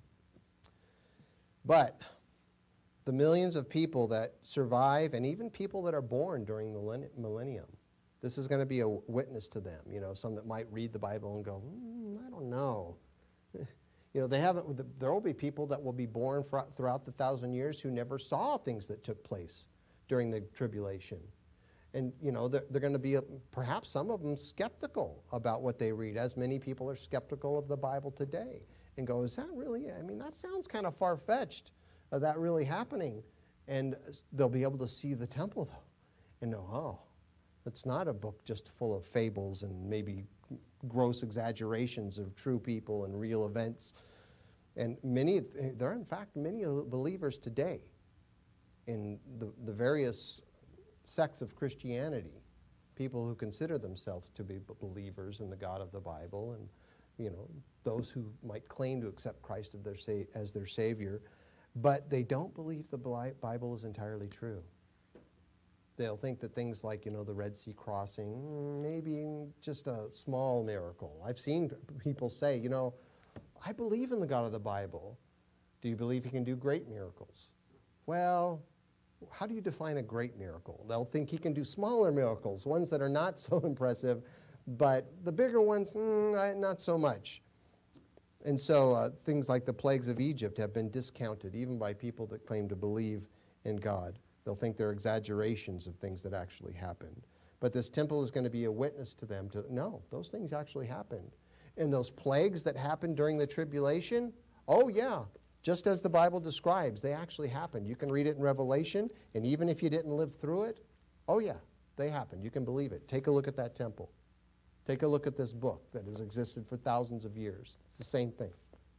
But the millions of people that survive, and even people that are born during the millennium, this is going to be a witness to them. You know, some that might read the Bible and go, I don't know. You know, there will be people that will be born throughout the 1,000 years who never saw things that took place during the tribulation. And, you know, they're going to be, perhaps some of them, skeptical about what they read, as many people are skeptical of the Bible today, and go, is that really, I mean, that sounds kind of far-fetched, that really happening. And they'll be able to see the temple, though, and know, oh, it's not a book just full of fables and maybe gross exaggerations of true people and real events. And there are, in fact, many believers today in the various sects of Christianity, people who consider themselves to be believers in the God of the Bible, and, you know, those who might claim to accept Christ as their Savior, but they don't believe the Bible is entirely true. They'll think that things like, you know, the Red Sea crossing, maybe just a small miracle. I've seen people say, you know, I believe in the God of the Bible. Do you believe he can do great miracles? Well, how do you define a great miracle? They'll think he can do smaller miracles, ones that are not so impressive, but the bigger ones, not so much. And so things like the plagues of Egypt have been discounted, even by people that claim to believe in God. They'll think they're exaggerations of things that actually happened. But this temple is going to be a witness to them to, no, those things actually happened. And those plagues that happened during the tribulation, oh yeah, just as the Bible describes, they actually happened. You can read it in Revelation, and even if you didn't live through it, oh yeah, they happened. You can believe it. Take a look at that temple. Take a look at this book that has existed for thousands of years. It's the same thing.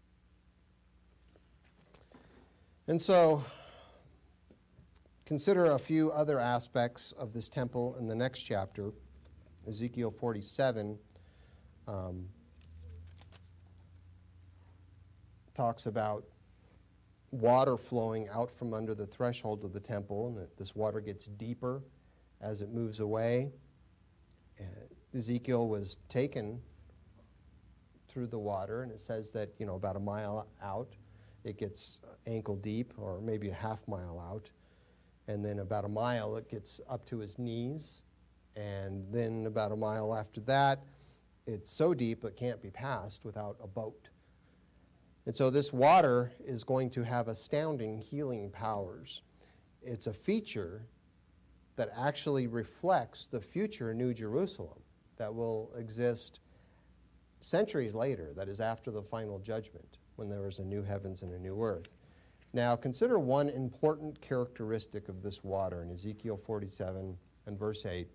And so, consider a few other aspects of this temple in the next chapter. Ezekiel 47 talks about water flowing out from under the threshold of the temple, and that this water gets deeper as it moves away. Ezekiel was taken through the water, and it says that, about a mile out, it gets ankle deep, or maybe a half mile out. And then about a mile, it gets up to his knees. And then about a mile after that, it's so deep it can't be passed without a boat. And so this water is going to have astounding healing powers. It's a feature that actually reflects the future New Jerusalem that will exist centuries later, that is after the final judgment, when there is a new heavens and a new earth. Now, consider one important characteristic of this water in Ezekiel 47 and verse 8.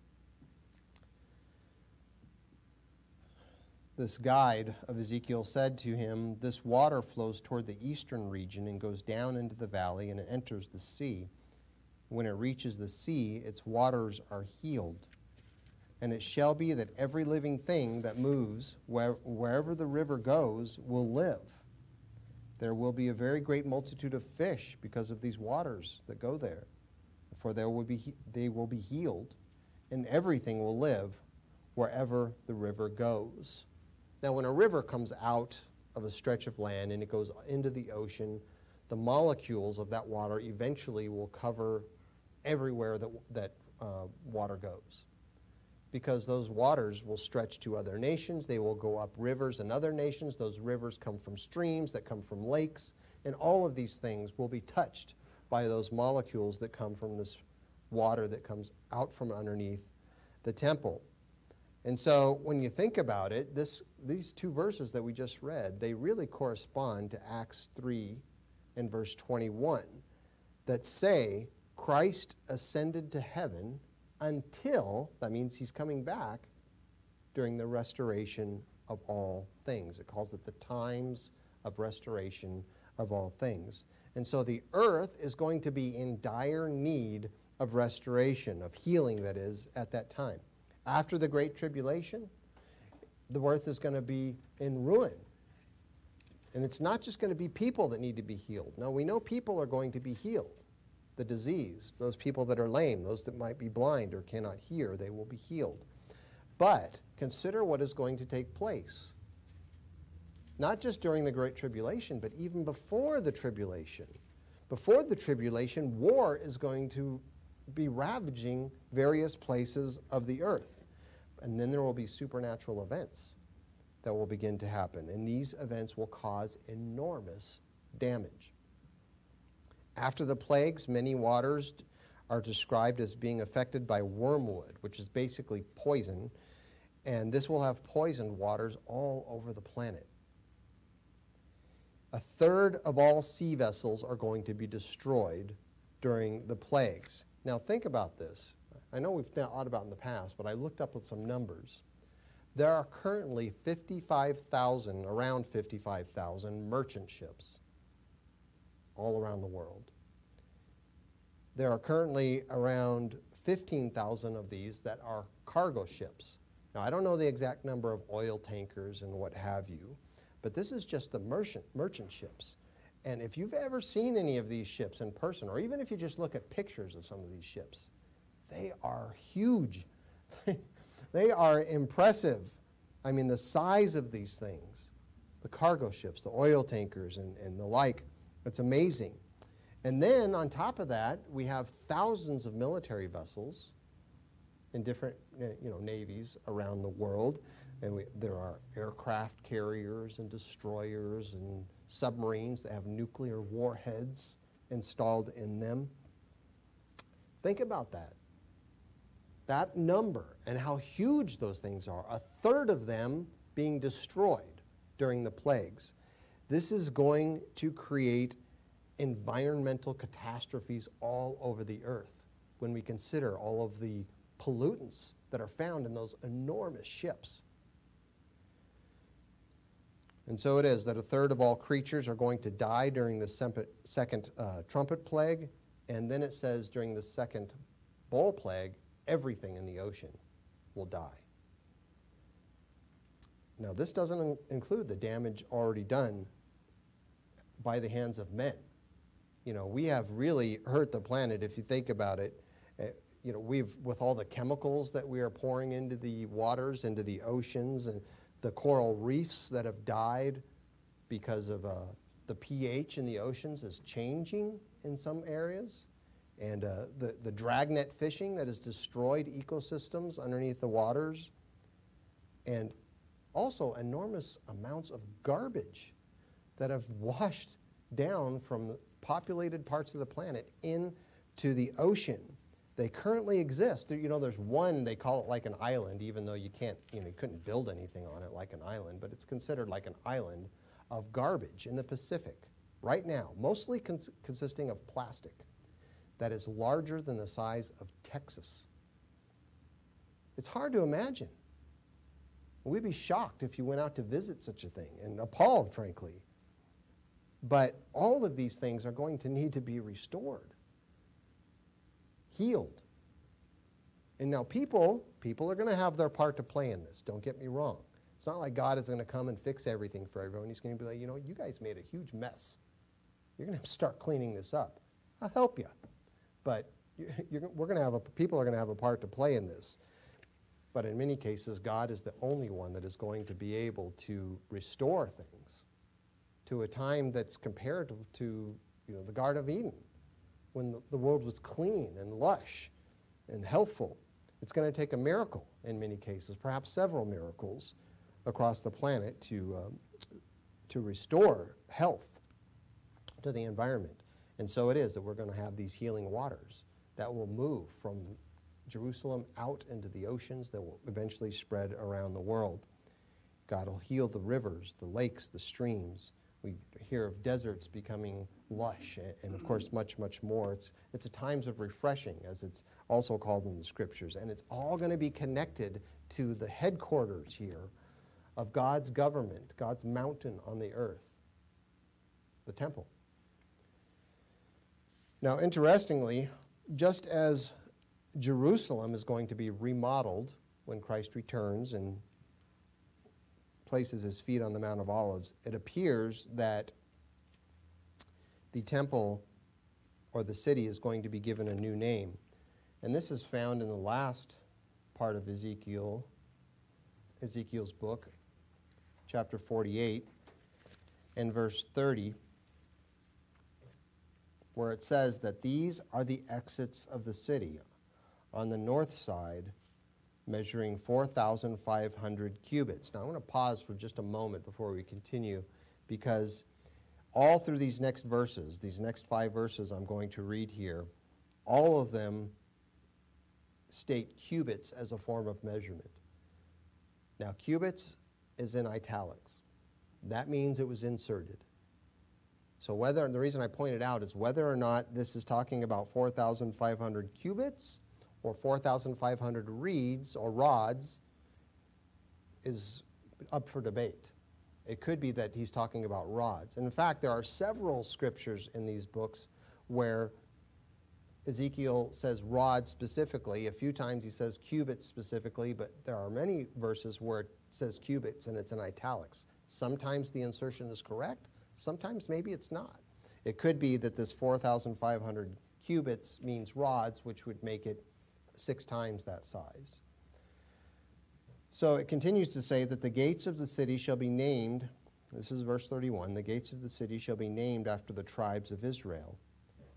This guide of Ezekiel said to him, "This water flows toward the eastern region and goes down into the valley, and it enters the sea. When it reaches the sea, its waters are healed. And it shall be that every living thing that moves wherever the river goes will live. There will be a very great multitude of fish because of these waters that go there. For they will be healed, and everything will live wherever the river goes." Now, when a river comes out of a stretch of land and it goes into the ocean, the molecules of that water eventually will cover everywhere that water goes. Because those waters will stretch to other nations. They will go up rivers in other nations. Those rivers come from streams that come from lakes. And all of these things will be touched by those molecules that come from this water that comes out from underneath the temple. And so when you think about it, these two verses that we just read, they really correspond to Acts 3 and verse 21 that say Christ ascended to heaven until, that means he's coming back, during the restoration of all things. It calls it the times of restoration of all things. And so the earth is going to be in dire need of restoration, of healing, that is, at that time. After the Great Tribulation, the earth is going to be in ruin. And it's not just going to be people that need to be healed. No, we know people are going to be healed. The diseased, those people that are lame, those that might be blind or cannot hear, they will be healed. But consider what is going to take place. Not just during the Great Tribulation, but even before the tribulation. Before the tribulation, war is going to be ravaging various places of the earth. And then there will be supernatural events that will begin to happen. And these events will cause enormous damage. After the plagues, many waters are described as being affected by wormwood, which is basically poison, and this will have poisoned waters all over the planet. A third of all sea vessels are going to be destroyed during the plagues. Now think about this. I know we've thought about it in the past, but I looked up with some numbers. There are currently around 55,000 merchant ships all around the world. There are currently around 15,000 of these that are cargo ships. Now, I don't know the exact number of oil tankers and what have you, but this is just the merchant ships. And if you've ever seen any of these ships in person, or even if you just look at pictures of some of these ships, they are huge. They are impressive. I mean, the size of these things, the cargo ships, the oil tankers, and the like, it's amazing. And then on top of that, we have thousands of military vessels in different navies around the world. And there are aircraft carriers and destroyers and submarines that have nuclear warheads installed in them. Think about that. That number and how huge those things are, a third of them being destroyed during the plagues. This is going to create environmental catastrophes all over the earth when we consider all of the pollutants that are found in those enormous ships. And so it is that a third of all creatures are going to die during the second trumpet plague, and then it says during the second bowl plague, everything in the ocean will die. Now, this doesn't include the damage already done by the hands of men. We have really hurt the planet if you think about it. With all the chemicals that we are pouring into the waters, into the oceans, and the coral reefs that have died because of the pH in the oceans is changing in some areas. And the dragnet fishing that has destroyed ecosystems underneath the waters. And also enormous amounts of garbage that have washed down from populated parts of the planet into the ocean. They currently exist. There's one, they call it like an island, even though you couldn't build anything on it like an island, but it's considered like an island of garbage in the Pacific right now, mostly consisting of plastic that is larger than the size of Texas. It's hard to imagine. We'd be shocked if you went out to visit such a thing, and appalled, frankly. But all of these things are going to need to be restored, healed. And now people are going to have their part to play in this, don't get me wrong. It's not like God is going to come and fix everything for everyone. He's going to be like, you guys made a huge mess. You're going to have to start cleaning this up. I'll help you. But people are going to have a part to play in this. But in many cases, God is the only one that is going to be able to restore things to a time that's comparative to the Garden of Eden, when the world was clean and lush and healthful. It's going to take a miracle in many cases, perhaps several miracles across the planet to restore health to the environment. And so it is that we're going to have these healing waters that will move from Jerusalem out into the oceans that will eventually spread around the world. God will heal the rivers, the lakes, the streams. We hear of deserts becoming lush, and of course much, much more. It's a times of refreshing, as it's also called in the scriptures, and it's all going to be connected to the headquarters here of God's government, God's mountain on the earth, the temple. Now, interestingly, just as Jerusalem is going to be remodeled when Christ returns and places his feet on the Mount of Olives, it appears that the temple or the city is going to be given a new name. And this is found in the last part of Ezekiel's book, chapter 48, and verse 30, where it says that these are the exits of the city on the north side, measuring 4,500 cubits. Now, I want to pause for just a moment before we continue, because all through these next verses, these next 5 verses I'm going to read here, all of them state cubits as a form of measurement. Now, cubits is in italics. That means it was inserted. So the reason I pointed out is whether or not this is talking about 4,500 cubits or 4,500 reeds or rods is up for debate. It could be that he's talking about rods. And in fact, there are several scriptures in these books where Ezekiel says rods specifically. A few times he says cubits specifically, but there are many verses where it says cubits and it's in italics. Sometimes the insertion is correct. Sometimes maybe it's not. It could be that this 4,500 cubits means rods, which would make it 6 times that size. So it continues to say that the gates of the city shall be named, this is verse 31, the gates of the city shall be named after the tribes of Israel.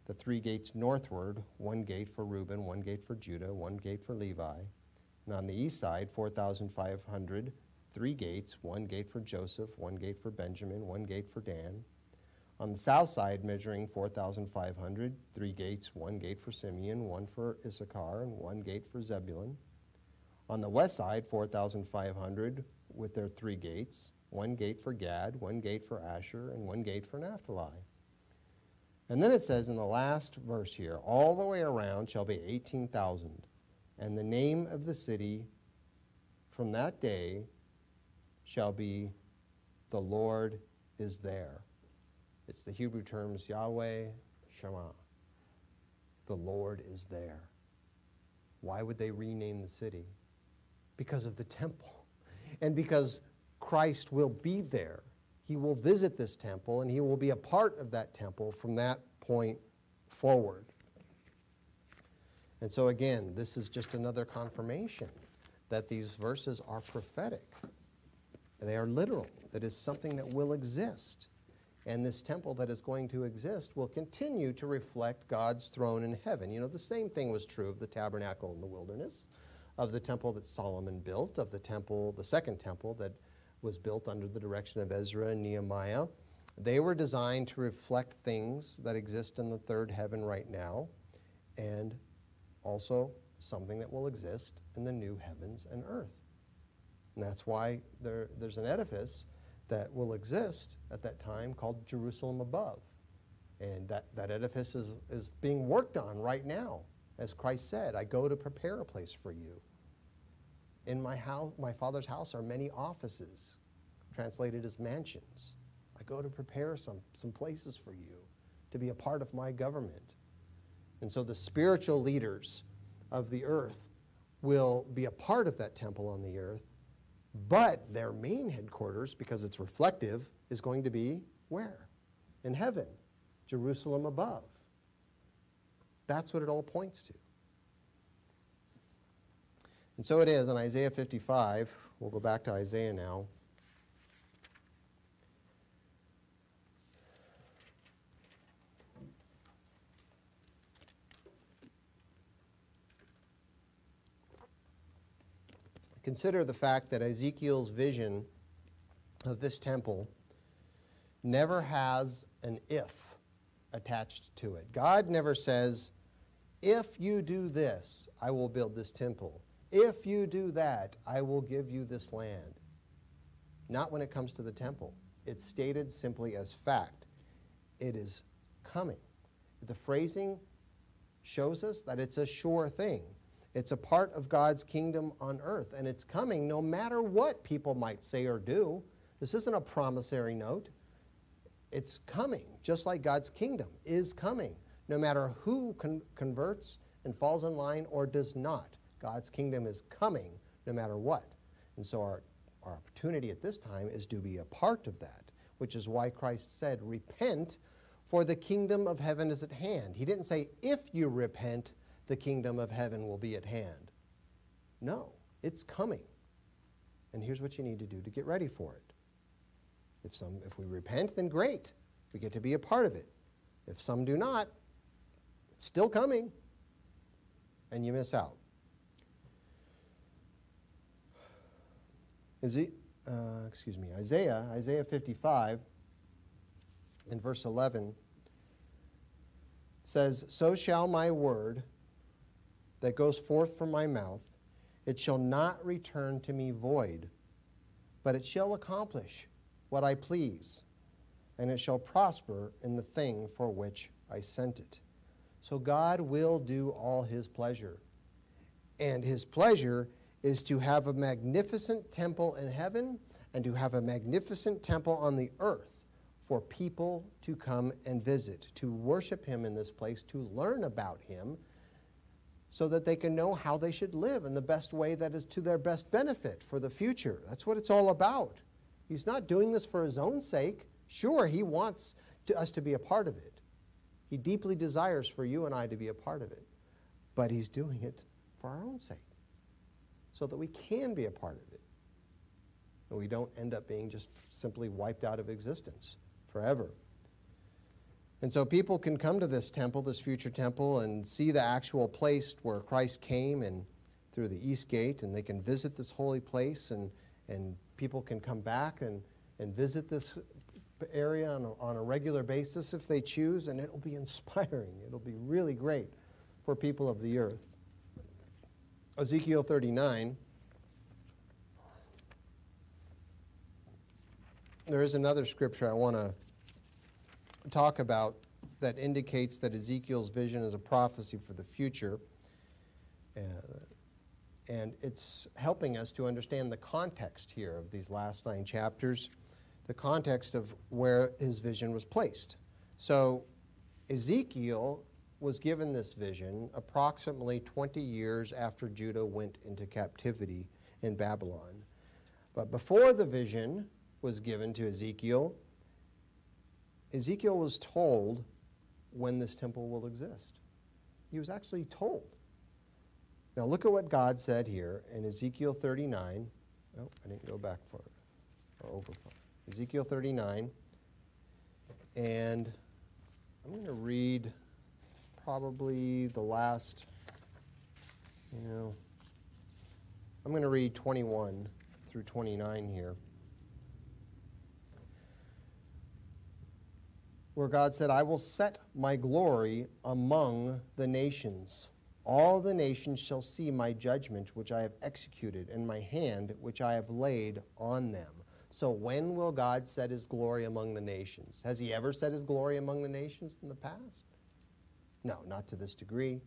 the 3 gates northward, 1 gate for Reuben, 1 gate for Judah, 1 gate for Levi. And on the east side, 4,500, 3 gates, 1 gate for Joseph, 1 gate for Benjamin, 1 gate for Dan. On the south side, measuring 4,500, 3 gates, 1 gate for Simeon, 1 for Issachar, and 1 gate for Zebulun. On the west side, 4,500 with their 3 gates, 1 gate for Gad, 1 gate for Asher, and 1 gate for Naphtali. And then it says in the last verse here, all the way around shall be 18,000, and the name of the city from that day shall be the Lord is there. It's the Hebrew terms Yahweh Shammah. The Lord is there. Why would they rename the city? Because of the temple. And because Christ will be there. He will visit this temple, and he will be a part of that temple from that point forward. And so again, this is just another confirmation that these verses are prophetic. They are literal. It is something that will exist. And this temple that is going to exist will continue to reflect God's throne in heaven. You know, the same thing was true of the tabernacle in the wilderness, of the temple that Solomon built, of the temple, the second temple that was built under the direction of Ezra and Nehemiah. They were designed to reflect things that exist in the third heaven right now, and also something that will exist in the new heavens and earth. And that's why there's an edifice that will exist at that time called Jerusalem above. And that edifice is being worked on right now. As Christ said, I go to prepare a place for you. In my house, my Father's house are many offices, translated as mansions. I go to prepare some places for you to be a part of my government. And so the spiritual leaders of the earth will be a part of that temple on the earth, but their main headquarters, because it's reflective, is going to be where? In heaven, Jerusalem above. That's what it all points to. And so it is in Isaiah 55. We'll go back to Isaiah now. Consider the fact that Ezekiel's vision of this temple never has an if attached to it. God never says, if you do this, I will build this temple. If you do that, I will give you this land. Not when it comes to the temple. It's stated simply as fact. It is coming. The phrasing shows us that it's a sure thing. It's a part of God's kingdom on earth, and it's coming no matter what people might say or do. This isn't a promissory note. It's coming, just like God's kingdom is coming, no matter who converts and falls in line or does not. God's kingdom is coming no matter what. And so our opportunity at this time is to be a part of that, which is why Christ said, repent, for the kingdom of heaven is at hand. He didn't say, if you repent, the kingdom of heaven will be at hand. No, it's coming. And here's what you need to do to get ready for it. If we repent, then great. We get to be a part of it. If some do not, it's still coming, and you miss out. Isaiah 55 in verse 11 says, so shall my word that goes forth from my mouth, it shall not return to me void, but it shall accomplish what I please, and it shall prosper in the thing for which I sent it. So God will do all his pleasure. And his pleasure is to have a magnificent temple in heaven and to have a magnificent temple on the earth for people to come and visit, to worship him in this place, to learn about him, so that they can know how they should live in the best way that is to their best benefit for the future. That's what it's all about. He's not doing this for his own sake. Sure, he wants us to be a part of it. He deeply desires for you and I to be a part of it. But he's doing it for our own sake, so that we can be a part of it. And we don't end up being just simply wiped out of existence forever. And so people can come to this temple, this future temple, and see the actual place where Christ came and through the east gate, and they can visit this holy place, and people can come back and visit this area on a regular basis if they choose, and it'll be inspiring. It'll be really great for people of the earth. Ezekiel 39. There is another scripture I want to talk about that indicates that Ezekiel's vision is a prophecy for the future. And it's helping us to understand the context here of these last 9 chapters, the context of where his vision was placed. So Ezekiel was given this vision approximately 20 years after Judah went into captivity in Babylon. But before the vision was given to Ezekiel, Ezekiel was told when this temple will exist. He was actually told. Now look at what God said here in Ezekiel 39. Oh, I didn't go back for it, or over for it. Ezekiel 39, and I'm going to read probably the last, I'm going to read 21 through 29 here, where God said, I will set my glory among the nations. All the nations shall see my judgment which I have executed, and my hand which I have laid on them. So when will God set his glory among the nations? Has he ever set his glory among the nations in the past? No, not to this degree.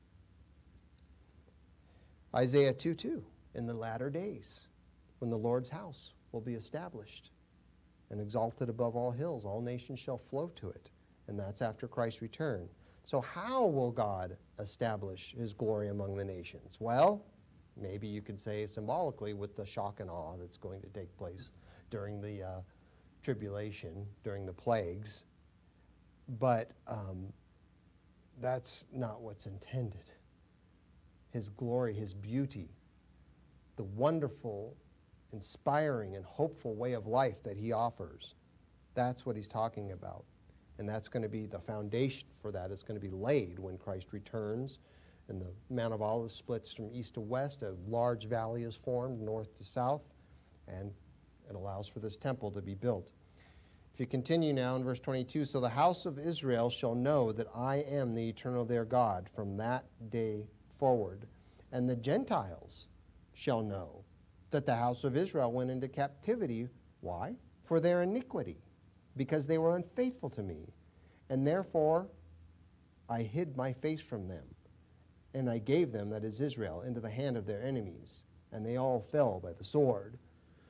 Isaiah 2:2, in the latter days, when the Lord's house will be established and exalted above all hills, all nations shall flow to it. And that's after Christ's return. So how will God establish his glory among the nations? Well, maybe you could say symbolically with the shock and awe that's going to take place during the tribulation, during the plagues. But that's not what's intended. His glory, his beauty, the wonderful, inspiring, and hopeful way of life that he offers, that's what he's talking about. And that's going to be the foundation for that. It's going to be laid when Christ returns and the Mount of Olives splits from east to west. A large valley is formed north to south, and it allows for this temple to be built. If you continue now in verse 22, so the house of Israel shall know that I am the eternal their God from that day forward. And the Gentiles shall know that the house of Israel went into captivity. Why? For their iniquity, because they were unfaithful to me. And therefore I hid my face from them, and I gave them, that is Israel, into the hand of their enemies, and they all fell by the sword.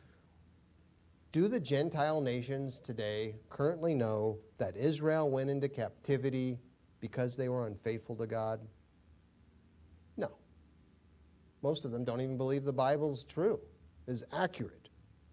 Do the Gentile nations today currently know that Israel went into captivity because they were unfaithful to God? No. Most of them don't even believe the Bible's true, is accurate.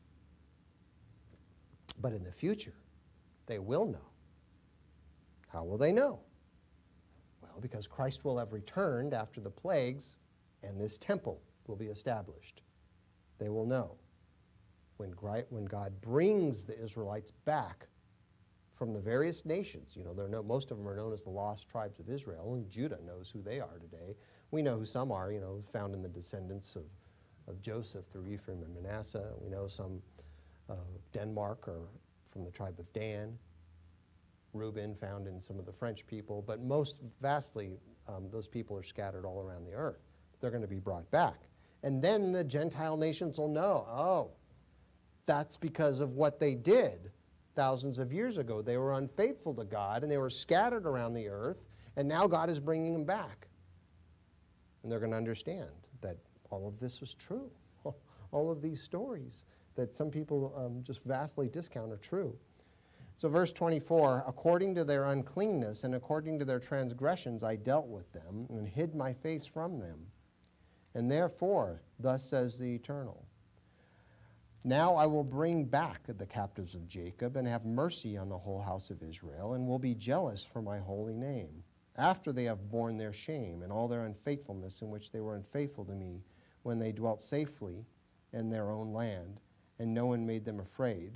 But in the future, they will know. How will they know? Well, because Christ will have returned after the plagues, and this temple will be established. They will know. When God brings the Israelites back from the various nations, most of them are known as the lost tribes of Israel. Only Judah knows who they are today. We know who some are, found in the descendants of Joseph through Ephraim and Manasseh. We know some of Denmark or from the tribe of Dan. Reuben found in some of the French people, but most vastly, those people are scattered all around the earth. They're going to be brought back. And then the Gentile nations will know, oh, that's because of what they did thousands of years ago. They were unfaithful to God, and they were scattered around the earth, and now God is bringing them back. And they're going to understand that all of this was true. All of these stories that some people just vastly discount are true. So verse 24, according to their uncleanness and according to their transgressions I dealt with them and hid my face from them. And therefore, thus says the Eternal, now I will bring back the captives of Jacob and have mercy on the whole house of Israel, and will be jealous for my holy name, after they have borne their shame and all their unfaithfulness in which they were unfaithful to me, when they dwelt safely in their own land, and no one made them afraid,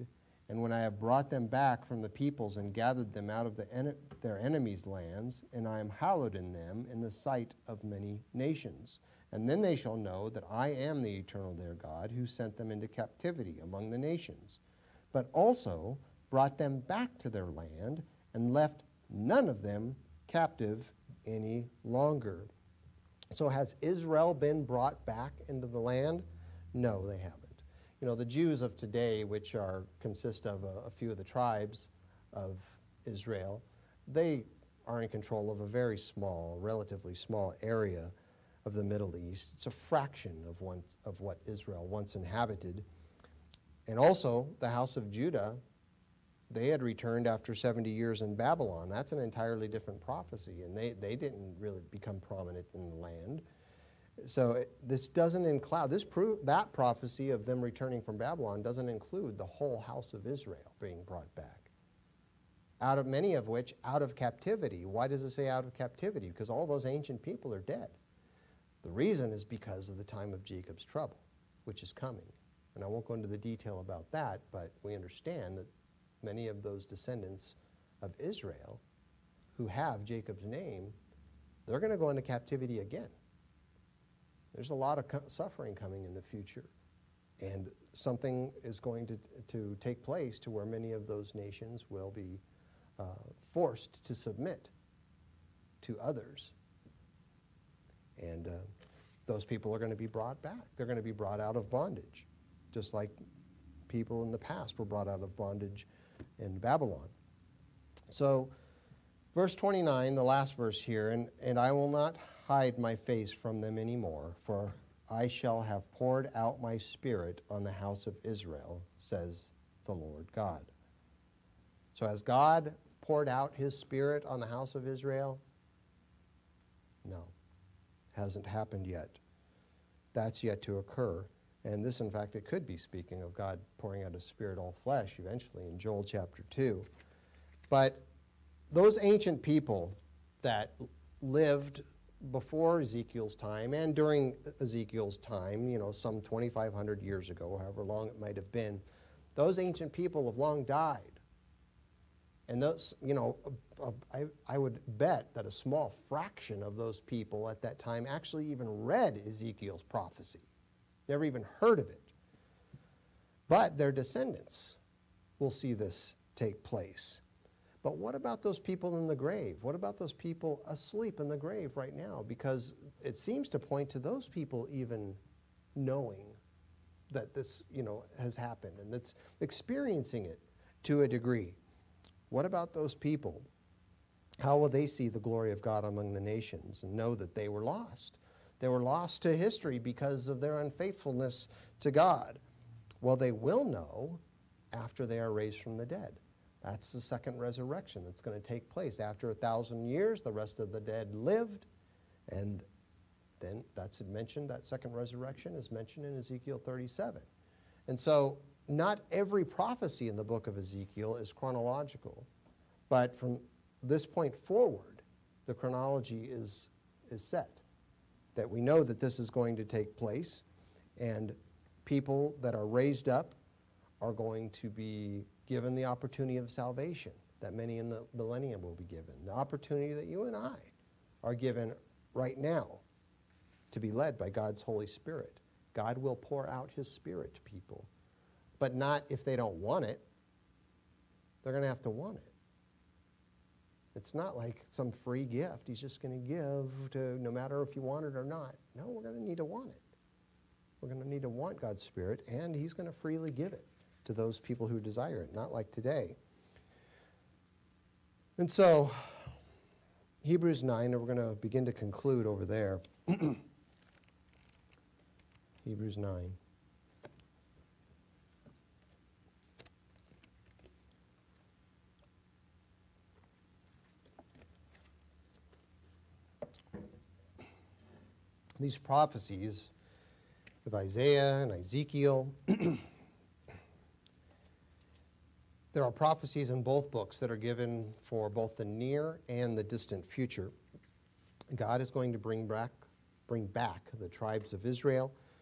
And when I have brought them back from the peoples and gathered them out of their enemies' lands, and I am hallowed in them in the sight of many nations. And then they shall know that I am the eternal their God, who sent them into captivity among the nations, but also brought them back to their land, and left none of them captive any longer. So has Israel been brought back into the land? No, they haven't. You know, the Jews of today, which consist of a few of the tribes of Israel, they are in control of a very small, relatively small area of the Middle East. It's a fraction of what Israel once inhabited. And also, the house of Judah, they had returned after 70 years in Babylon. That's an entirely different prophecy, and they didn't really become prominent in the land. So this doesn't include, that prophecy of them returning from Babylon doesn't include the whole house of Israel being brought back. Out of many of which, out of captivity. Why does it say out of captivity? Because all those ancient people are dead. The reason is because of the time of Jacob's trouble, which is coming. And I won't go into the detail about that, but we understand that many of those descendants of Israel who have Jacob's name, they're going to go into captivity again. There's a lot of suffering coming in the future, and something is going to take place to where many of those nations will be forced to submit to others. And those people are going to be brought back. They're going to be brought out of bondage, just like people in the past were brought out of bondage in Babylon. So, verse 29, the last verse here, and I will not hide my face from them anymore, for I shall have poured out my spirit on the house of Israel, says the Lord God. So has God poured out his spirit on the house of Israel? No, hasn't happened yet. That's yet to occur. And this, in fact, it could be speaking of God pouring out his spirit all flesh eventually in Joel chapter 2. But those ancient people that lived before Ezekiel's time and during Ezekiel's time, you know, some 2,500 years ago, however long it might have been, those ancient people have long died. And those, you know, I would bet that a small fraction of those people at that time actually even read Ezekiel's prophecy, never even heard of it. But their descendants will see this take place. But what about those people in the grave? What about those people asleep in the grave right now? Because it seems to point to those people even knowing that this, you know, has happened and that's experiencing it to a degree. What about those people? How will they see the glory of God among the nations and know that they were lost? They were lost to history because of their unfaithfulness to God. Well, they will know after they are raised from the dead. That's the second resurrection that's going to take place. After 1,000 years, the rest of the dead lived, and then that's mentioned, that second resurrection is mentioned in Ezekiel 37. And so not every prophecy in the book of Ezekiel is chronological, but from this point forward, the chronology is set, that we know that this is going to take place, and people that are raised up are going to be given the opportunity of salvation that many in the millennium will be given. The opportunity that you and I are given right now to be led by God's Holy Spirit. God will pour out his Spirit to people, but not if they don't want it. They're going to have to want it. It's not like some free gift he's just going to give to no matter if you want it or not. No, we're going to need to want it. We're going to need to want God's Spirit, and he's going to freely give it to those people who desire it, not like today. And so, Hebrews 9, and we're going to begin to conclude over there. Hebrews 9. These prophecies of Isaiah and Ezekiel, there are prophecies in both books that are given for both the near and the distant future. God is going to bring back the tribes of Israel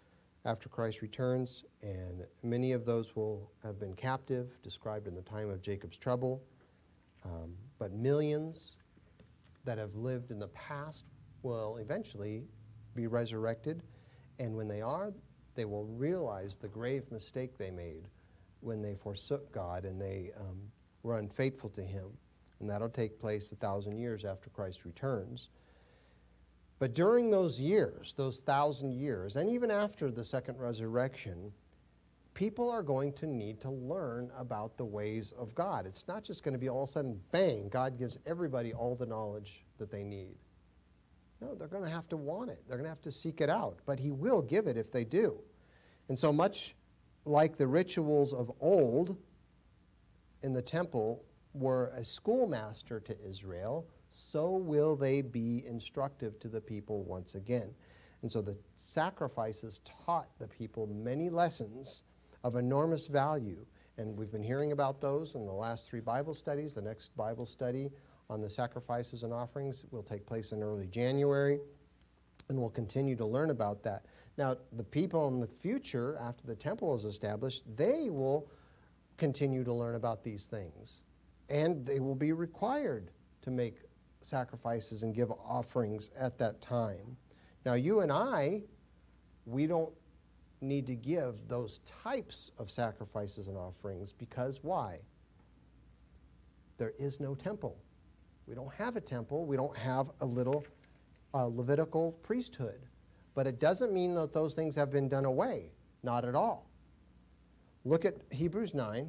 after Christ returns, and many of those will have been captive, described in the time of Jacob's trouble. But millions that have lived in the past will eventually be resurrected, and when they are, they will realize the grave mistake they made when they forsook God and they were unfaithful to Him. And that'll take place 1,000 years after Christ returns. But during those years, those 1,000 years, and even after the second resurrection, people are going to need to learn about the ways of God. It's not just going to be all of a sudden, bang, God gives everybody all the knowledge that they need. No, they're going to have to want it. They're going to have to seek it out. But He will give it if they do. And so much like the rituals of old in the temple were a schoolmaster to Israel, so will they be instructive to the people once again. And so the sacrifices taught the people many lessons of enormous value. And we've been hearing about those in the last 3 Bible studies. The next Bible study on the sacrifices and offerings will take place in early January, and we'll continue to learn about that. Now, the people in the future, after the temple is established, they will continue to learn about these things, and they will be required to make sacrifices and give offerings at that time. Now, you and I, we don't need to give those types of sacrifices and offerings because why? There is no temple. We don't have a temple. We don't have a little Levitical priesthood. But it doesn't mean that those things have been done away. Not at all. Look at Hebrews 9.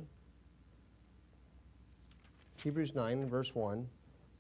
Hebrews 9, verse 1,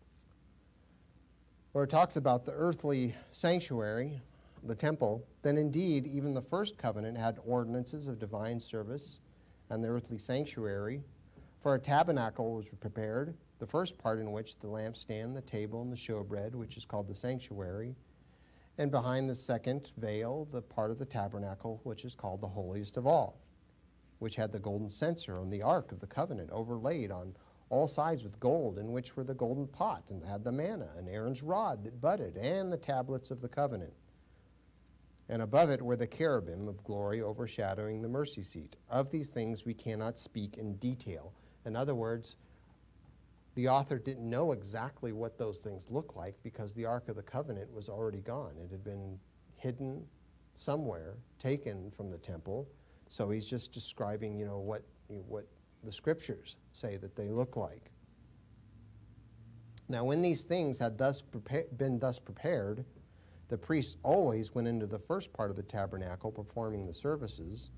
where it talks about the earthly sanctuary, the temple. Then indeed, even the first covenant had ordinances of divine service and the earthly sanctuary. For a tabernacle was prepared, the first part in which the lampstand, the table, and the showbread, which is called the sanctuary, and behind the second veil, the part of the tabernacle, which is called the holiest of all, which had the golden censer and the ark of the covenant overlaid on all sides with gold, in which were the golden pot, and had the manna, and Aaron's rod that budded, and the tablets of the covenant. And above it were the cherubim of glory overshadowing the mercy seat. Of these things we cannot speak in detail. In other words, the author didn't know exactly what those things looked like because the Ark of the Covenant was already gone. It had been hidden somewhere, taken from the temple. So he's just describing, what the Scriptures say that they look like. Now, when these things had been thus prepared, the priests always went into the first part of the tabernacle performing the services,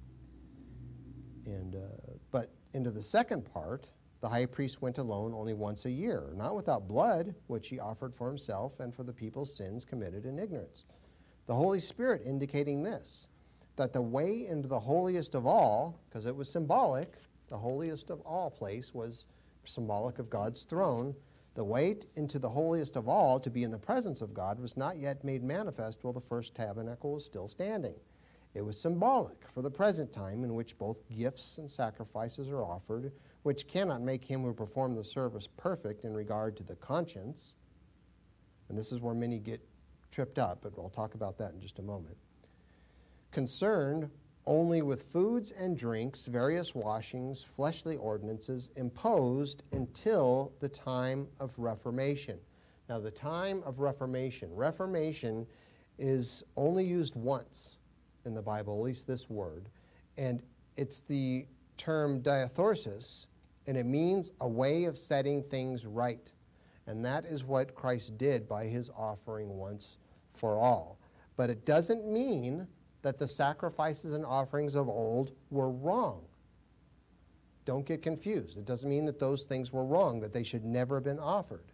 but into the second part, the high priest went alone only once a year, not without blood, which he offered for himself and for the people's sins committed in ignorance. The Holy Spirit indicating this, that the way into the holiest of all, because it was symbolic, the holiest of all place was symbolic of God's throne. The way into the holiest of all, to be in the presence of God, was not yet made manifest while the first tabernacle was still standing. It was symbolic for the present time in which both gifts and sacrifices are offered, which cannot make him who performed the service perfect in regard to the conscience. And this is where many get tripped up, but I'll talk about that in just a moment. Concerned only with foods and drinks, various washings, fleshly ordinances imposed until the time of Reformation. Now, the time of Reformation is only used once in the Bible, at least this word, and it's the term diathorsis, and it means a way of setting things right. And that is what Christ did by his offering once for all. But it doesn't mean that the sacrifices and offerings of old were wrong. Don't get confused. It doesn't mean that those things were wrong, that they should never have been offered.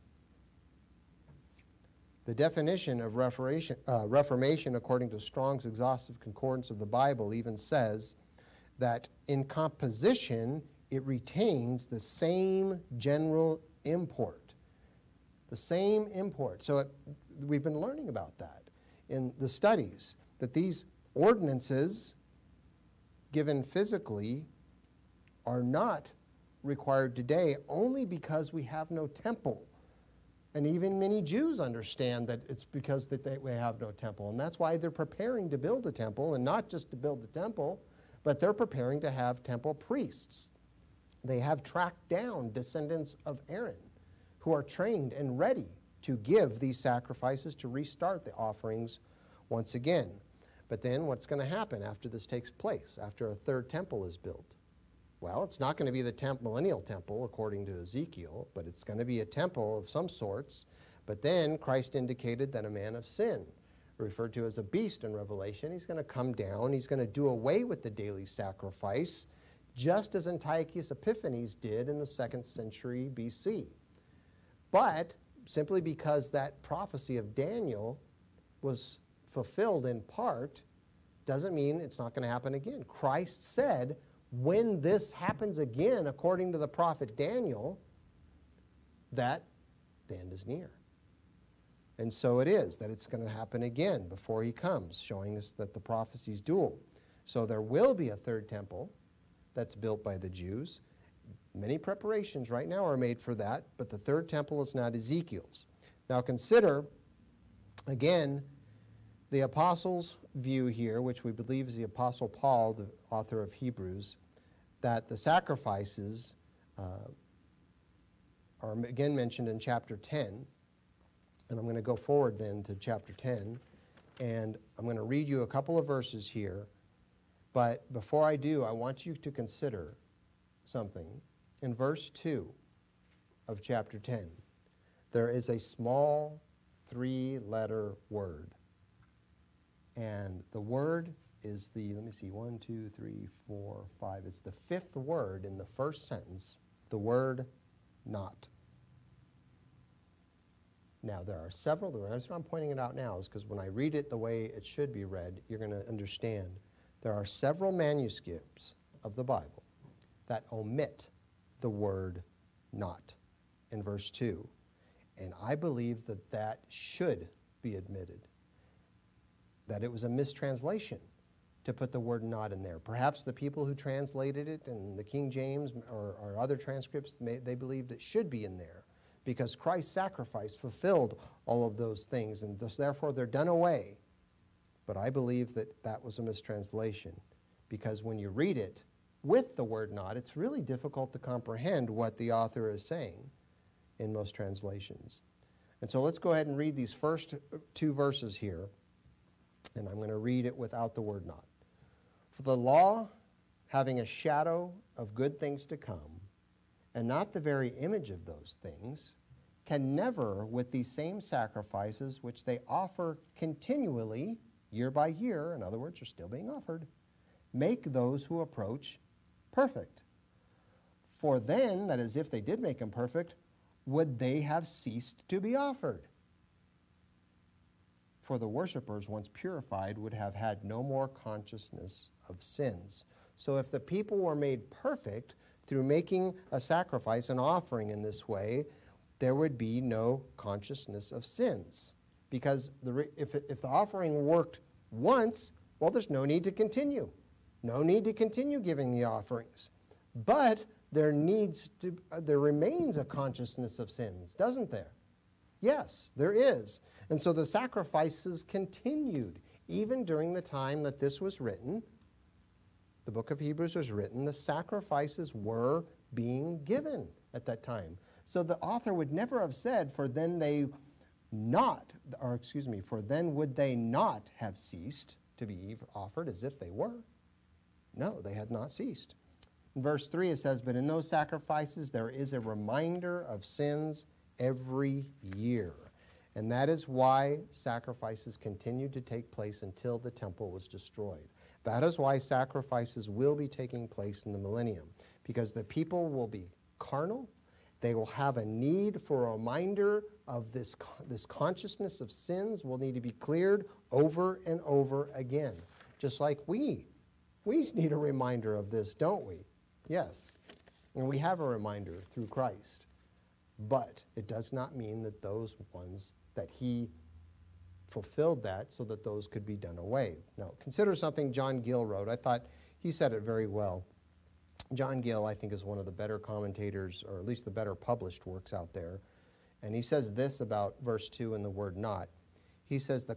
The definition of Reformation, according to Strong's exhaustive concordance of the Bible, even says that in composition, it retains the same general import. The same import. So we've been learning about that in the studies, that these ordinances given physically are not required today only because we have no temple. And even many Jews understand that it's because that they have no temple. And that's why they're preparing to build a temple, and not just to build the temple, but they're preparing to have temple priests. They have tracked down descendants of Aaron who are trained and ready to give these sacrifices to restart the offerings once again. But then what's going to happen after this takes place, after a third temple is built? Well, it's not going to be the millennial temple according to Ezekiel, but it's going to be a temple of some sorts. But then Christ indicated that a man of sin, referred to as a beast in Revelation, he's going to come down, he's going to do away with the daily sacrifice, just as Antiochus Epiphanes did in the 2nd century BC. But simply because that prophecy of Daniel was fulfilled in part, doesn't mean it's not going to happen again. Christ said, when this happens again, according to the prophet Daniel, that the end is near. And so it is, that it's going to happen again before he comes, showing us that the prophecy is dual. So there will be a third temple that's built by the Jews. Many preparations right now are made for that, but the third temple is not Ezekiel's. Now consider, again, the apostles' view here, which we believe is the Apostle Paul, the author of Hebrews, that the sacrifices are again mentioned in chapter 10. And I'm going to go forward then to chapter 10. And I'm going to read you a couple of verses here. But before I do, I want you to consider something. In verse 2 of chapter 10, there is a small 3-letter word. And the word is the, let me see, 1, 2, 3, 4, 5. It's the 5th word in the first sentence, the word not. Now, there are several, the reason I'm pointing it out now is because when I read it the way it should be read, you're going to understand. There are several manuscripts of the Bible that omit the word not in verse 2. And I believe that that should be admitted, that it was a mistranslation to put the word not in there. Perhaps the people who translated it in the King James or other transcripts, they believed it should be in there because Christ's sacrifice fulfilled all of those things, and therefore they're done away. But I believe that that was a mistranslation because when you read it with the word not, it's really difficult to comprehend what the author is saying in most translations. And so let's go ahead and read these first 2 verses here, and I'm going to read it without the word not. For the law, having a shadow of good things to come, and not the very image of those things, can never, with these same sacrifices which they offer continually, year by year, in other words, are still being offered, make those who approach perfect. For then, that is, if they did make them perfect, would they have ceased to be offered? For the worshipers, once purified, would have had no more consciousness of sins. So if the people were made perfect through making a sacrifice, an offering in this way, there would be no consciousness of sins. Because if the offering worked once, well, there's no need to continue. No need to continue giving the offerings. But there remains a consciousness of sins, doesn't there? Yes, there is. And so the sacrifices continued. Even during the time that this was written, the book of Hebrews was written, the sacrifices were being given at that time. So the author would never have said, for then would they not have ceased to be offered as if they were. No, they had not ceased. In verse 3 it says, but in those sacrifices there is a reminder of sins every year. And that is why sacrifices continued to take place until the temple was destroyed. That is why sacrifices will be taking place in the millennium, because the people will be carnal. They will have a need for a reminder of this consciousness of sins will need to be cleared over and over again. Just like we need a reminder of this, don't we? Yes. And we have a reminder through Christ. But it does not mean that those ones that he fulfilled that so that those could be done away. Now, consider something John Gill wrote. I thought he said it very well. John Gill, I think, is one of the better commentators, or at least the better published works out there. And he says this about verse 2 and the word not. He says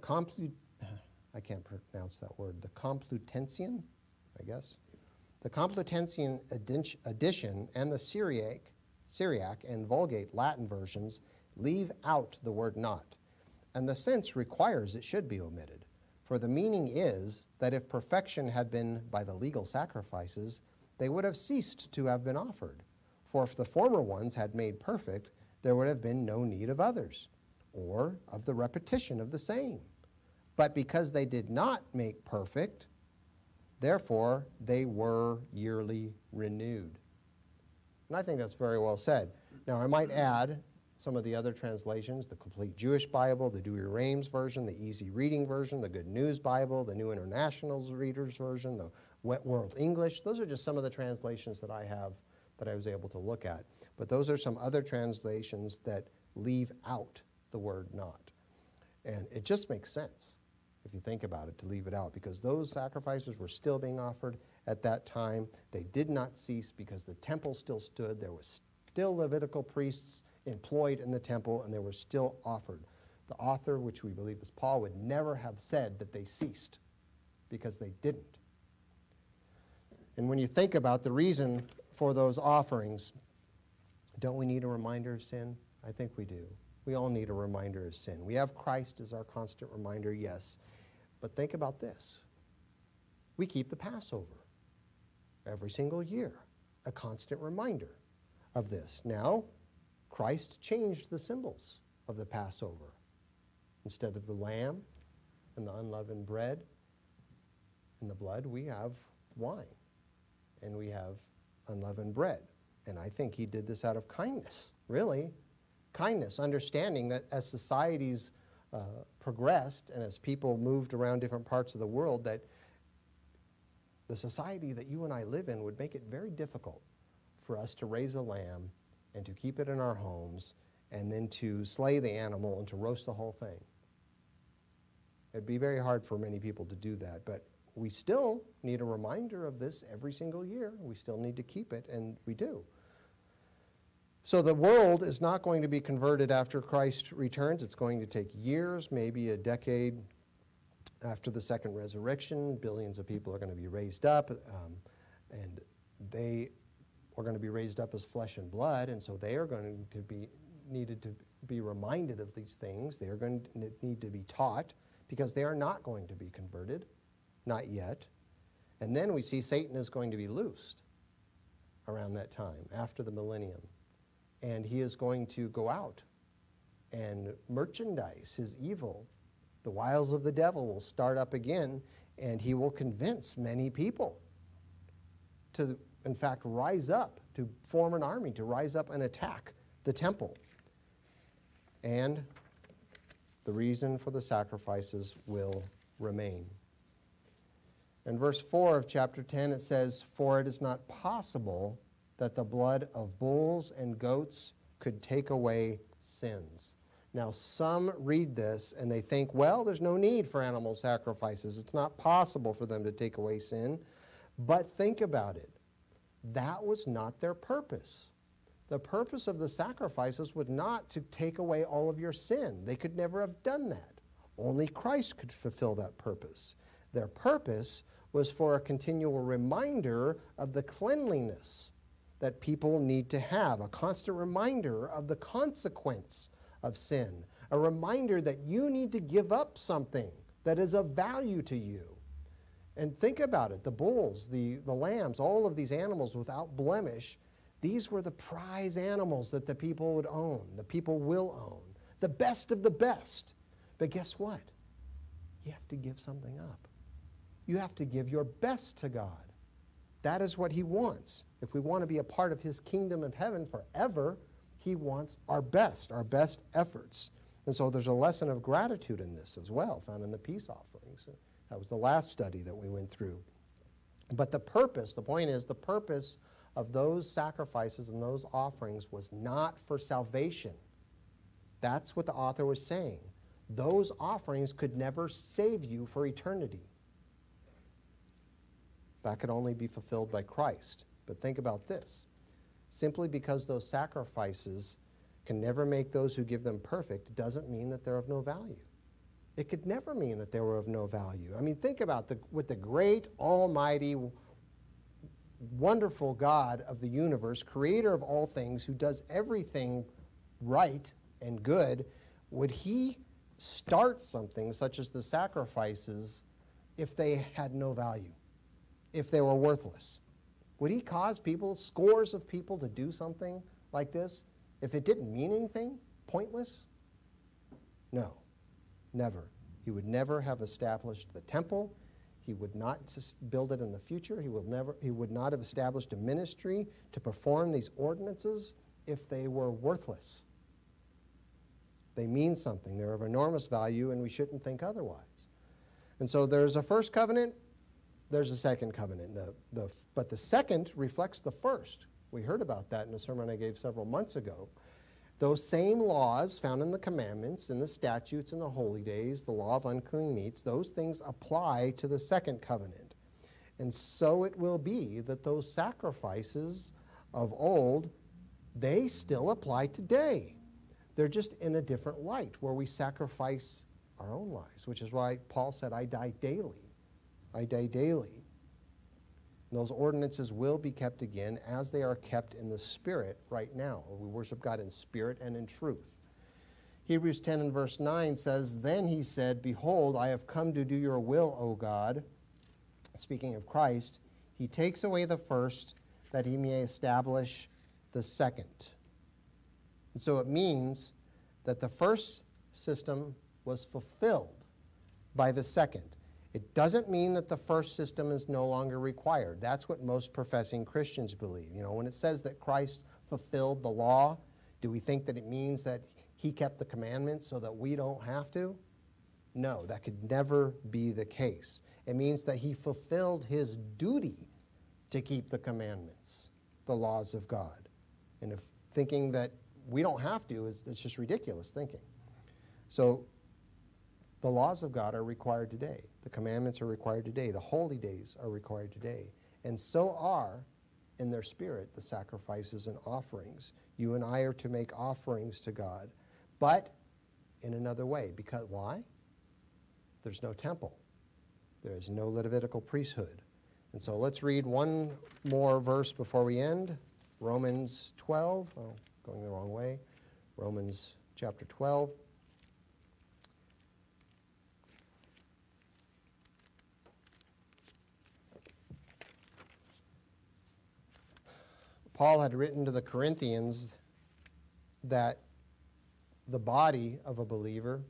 I can't pronounce that word, the Complutensian, I guess. The Complutensian edition and the Syriac and Vulgate Latin versions leave out the word not, and the sense requires it should be omitted. For the meaning is that if perfection had been by the legal sacrifices, they would have ceased to have been offered. For if the former ones had made perfect, there would have been no need of others, or of the repetition of the same. But because they did not make perfect, therefore they were yearly renewed. And I think that's very well said. Now, I might add some of the other translations, the Complete Jewish Bible, the Douay-Rheims version, the Easy Reading version, the Good News Bible, the New International Reader's version, the Wet World English. Those are just some of the translations that I have that I was able to look at. But those are some other translations that leave out the word not. And it just makes sense, if you think about it, to leave it out, because those sacrifices were still being offered at that time. They did not cease because the temple still stood. There was still Levitical priests employed in the temple, and they were still offered. The author, which we believe is Paul, would never have said that they ceased, because they didn't. And when you think about the reason for those offerings, don't we need a reminder of sin? I think we do. We all need a reminder of sin. We have Christ as our constant reminder, yes. But think about this. We keep the Passover every single year, a constant reminder of this. Now, Christ changed the symbols of the Passover. Instead of the lamb and the unleavened bread and the blood, we have wine and we have unleavened bread. And I think he did this out of kindness, really. Kindness, understanding that as societies progressed and as people moved around different parts of the world, that the society that you and I live in would make it very difficult for us to raise a lamb and to keep it in our homes and then to slay the animal and to roast the whole thing. It'd be very hard for many people to do that, but we still need a reminder of this every single year. We still need to keep it, and we do. So the world is not going to be converted after Christ returns. It's going to take years, maybe a decade after the second resurrection. Billions of people are going to be raised up, and they are going to be raised up as flesh and blood, and so they are going to be needed to be reminded of these things. They are going to need to be taught, because they are not going to be converted, not yet. And then we see Satan is going to be loosed around that time, after the millennium. And he is going to go out and merchandise his evil. The wiles of the devil will start up again, and he will convince many people to, in fact, rise up, to form an army, to rise up and attack the temple. And the reason for the sacrifices will remain. In verse 4 of chapter 10, it says, "For it is not possible that the blood of bulls and goats could take away sins." Now, some read this and they think, well, there's no need for animal sacrifices. It's not possible for them to take away sin. But think about it. That was not their purpose. The purpose of the sacrifices was not to take away all of your sin. They could never have done that. Only Christ could fulfill that purpose. Their purpose was for a continual reminder of the cleanliness that people need to have, a constant reminder of the consequence of sin, a reminder that you need to give up something that is of value to you. And think about it, the bulls, the lambs, all of these animals without blemish, these were the prize animals that the people would own, the people will own, the best of the best. But guess what? You have to give something up. You have to give your best to God. That is what he wants. If we want to be a part of his kingdom of heaven forever, he wants our best efforts. And so there's a lesson of gratitude in this as well, found in the peace offerings. That was the last study that we went through. But the point is, the purpose of those sacrifices and those offerings was not for salvation. That's what the author was saying. Those offerings could never save you for eternity. That could only be fulfilled by Christ. But think about this. Simply because those sacrifices can never make those who give them perfect doesn't mean that they're of no value. It could never mean that they were of no value. I mean, think about what the great, almighty, wonderful God of the universe, creator of all things, who does everything right and good, would he start something such as the sacrifices if they had no value, if they were worthless? Would he cause people, scores of people, to do something like this if it didn't mean anything, pointless? No, never. He would never have established the temple. He would not build it in the future. He would not have established a ministry to perform these ordinances if they were worthless. They mean something. They're of enormous value, and we shouldn't think otherwise. And so there's a first covenant, there's a second covenant. But the second reflects the first. We heard about that in a sermon I gave several months ago. Those same laws found in the commandments, in the statutes, in the holy days, the law of unclean meats, those things apply to the second covenant. And so it will be that those sacrifices of old, they still apply today. They're just in a different light, where we sacrifice our own lives, which is why Paul said, I die daily. I die daily. And those ordinances will be kept again as they are kept in the Spirit right now. We worship God in spirit and in truth. Hebrews 10 and verse 9 says, Then he said, Behold, I have come to do your will, O God. Speaking of Christ, he takes away the first that he may establish the second. And so it means that the first system was fulfilled by the second. It doesn't mean that the first system is no longer required. That's what most professing Christians believe. You know, when it says that Christ fulfilled the law, do we think that it means that he kept the commandments so that we don't have to? No, that could never be the case. It means that he fulfilled his duty to keep the commandments, the laws of God. And if thinking that we don't have to, it's just ridiculous thinking. So the laws of God are required today. The commandments are required today. The holy days are required today. And so are, in their spirit, the sacrifices and offerings. You and I are to make offerings to God, but in another way. Because why? There's no temple. There is no Levitical priesthood. And so let's read one more verse before we end. Romans 12. Oh, going the wrong way. Romans chapter 12. Paul had written to the Corinthians that the body of a believer,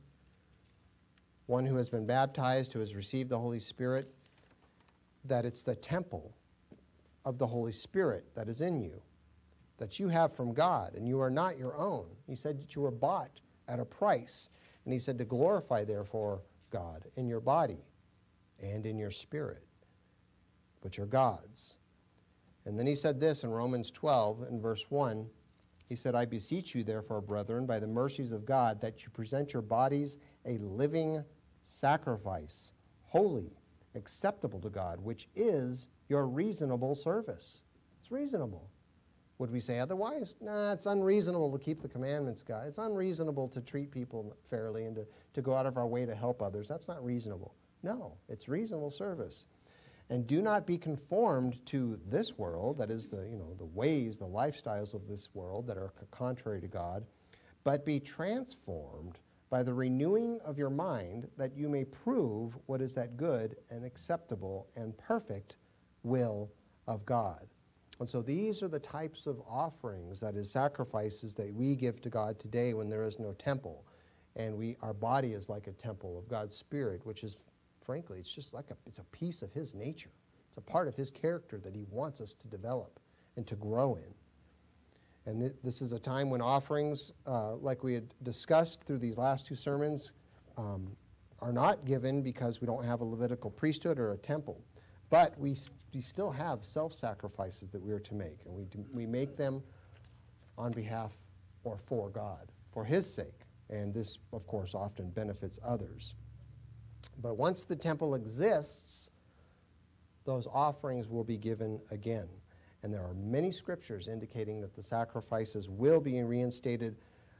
one who has been baptized, who has received the Holy Spirit, that it's the temple of the Holy Spirit that is in you, that you have from God, and you are not your own. He said that you were bought at a price. And he said to glorify, therefore, God in your body and in your spirit, which are God's. And then he said this in Romans 12, in verse 1. He said, I beseech you, therefore, brethren, by the mercies of God, that you present your bodies a living sacrifice, holy, acceptable to God, which is your reasonable service. It's reasonable. Would we say otherwise? Nah, it's unreasonable to keep the commandments, God. It's unreasonable to treat people fairly and to go out of our way to help others. That's not reasonable. No, it's reasonable service. And do not be conformed to this world, that is the ways, the lifestyles of this world that are contrary to God, but be transformed by the renewing of your mind, that you may prove what is that good and acceptable and perfect will of God. And so these are the types of offerings, that is, sacrifices that we give to God today when there is no temple. And our body is like a temple of God's Spirit, which is, frankly, it's just like it's a piece of his nature. It's a part of his character that he wants us to develop and to grow in. And this is a time when offerings, like we had discussed through these last two sermons, are not given because we don't have a Levitical priesthood or a temple. But we still have self-sacrifices that we are to make. And we make them on behalf or for God, for his sake. And this, of course, often benefits others. But once the temple exists, those offerings will be given again. And there are many scriptures indicating that the sacrifices will be reinstated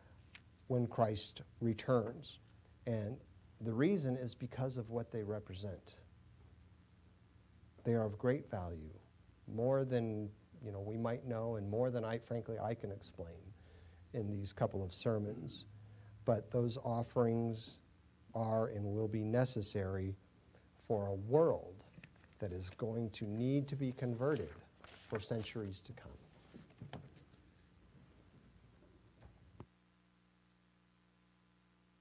when Christ returns. And the reason is because of what they represent. They are of great value, more than we might know, and more than frankly I can explain in these couple of sermons. But those offerings are and will be necessary for a world that is going to need to be converted for centuries to come.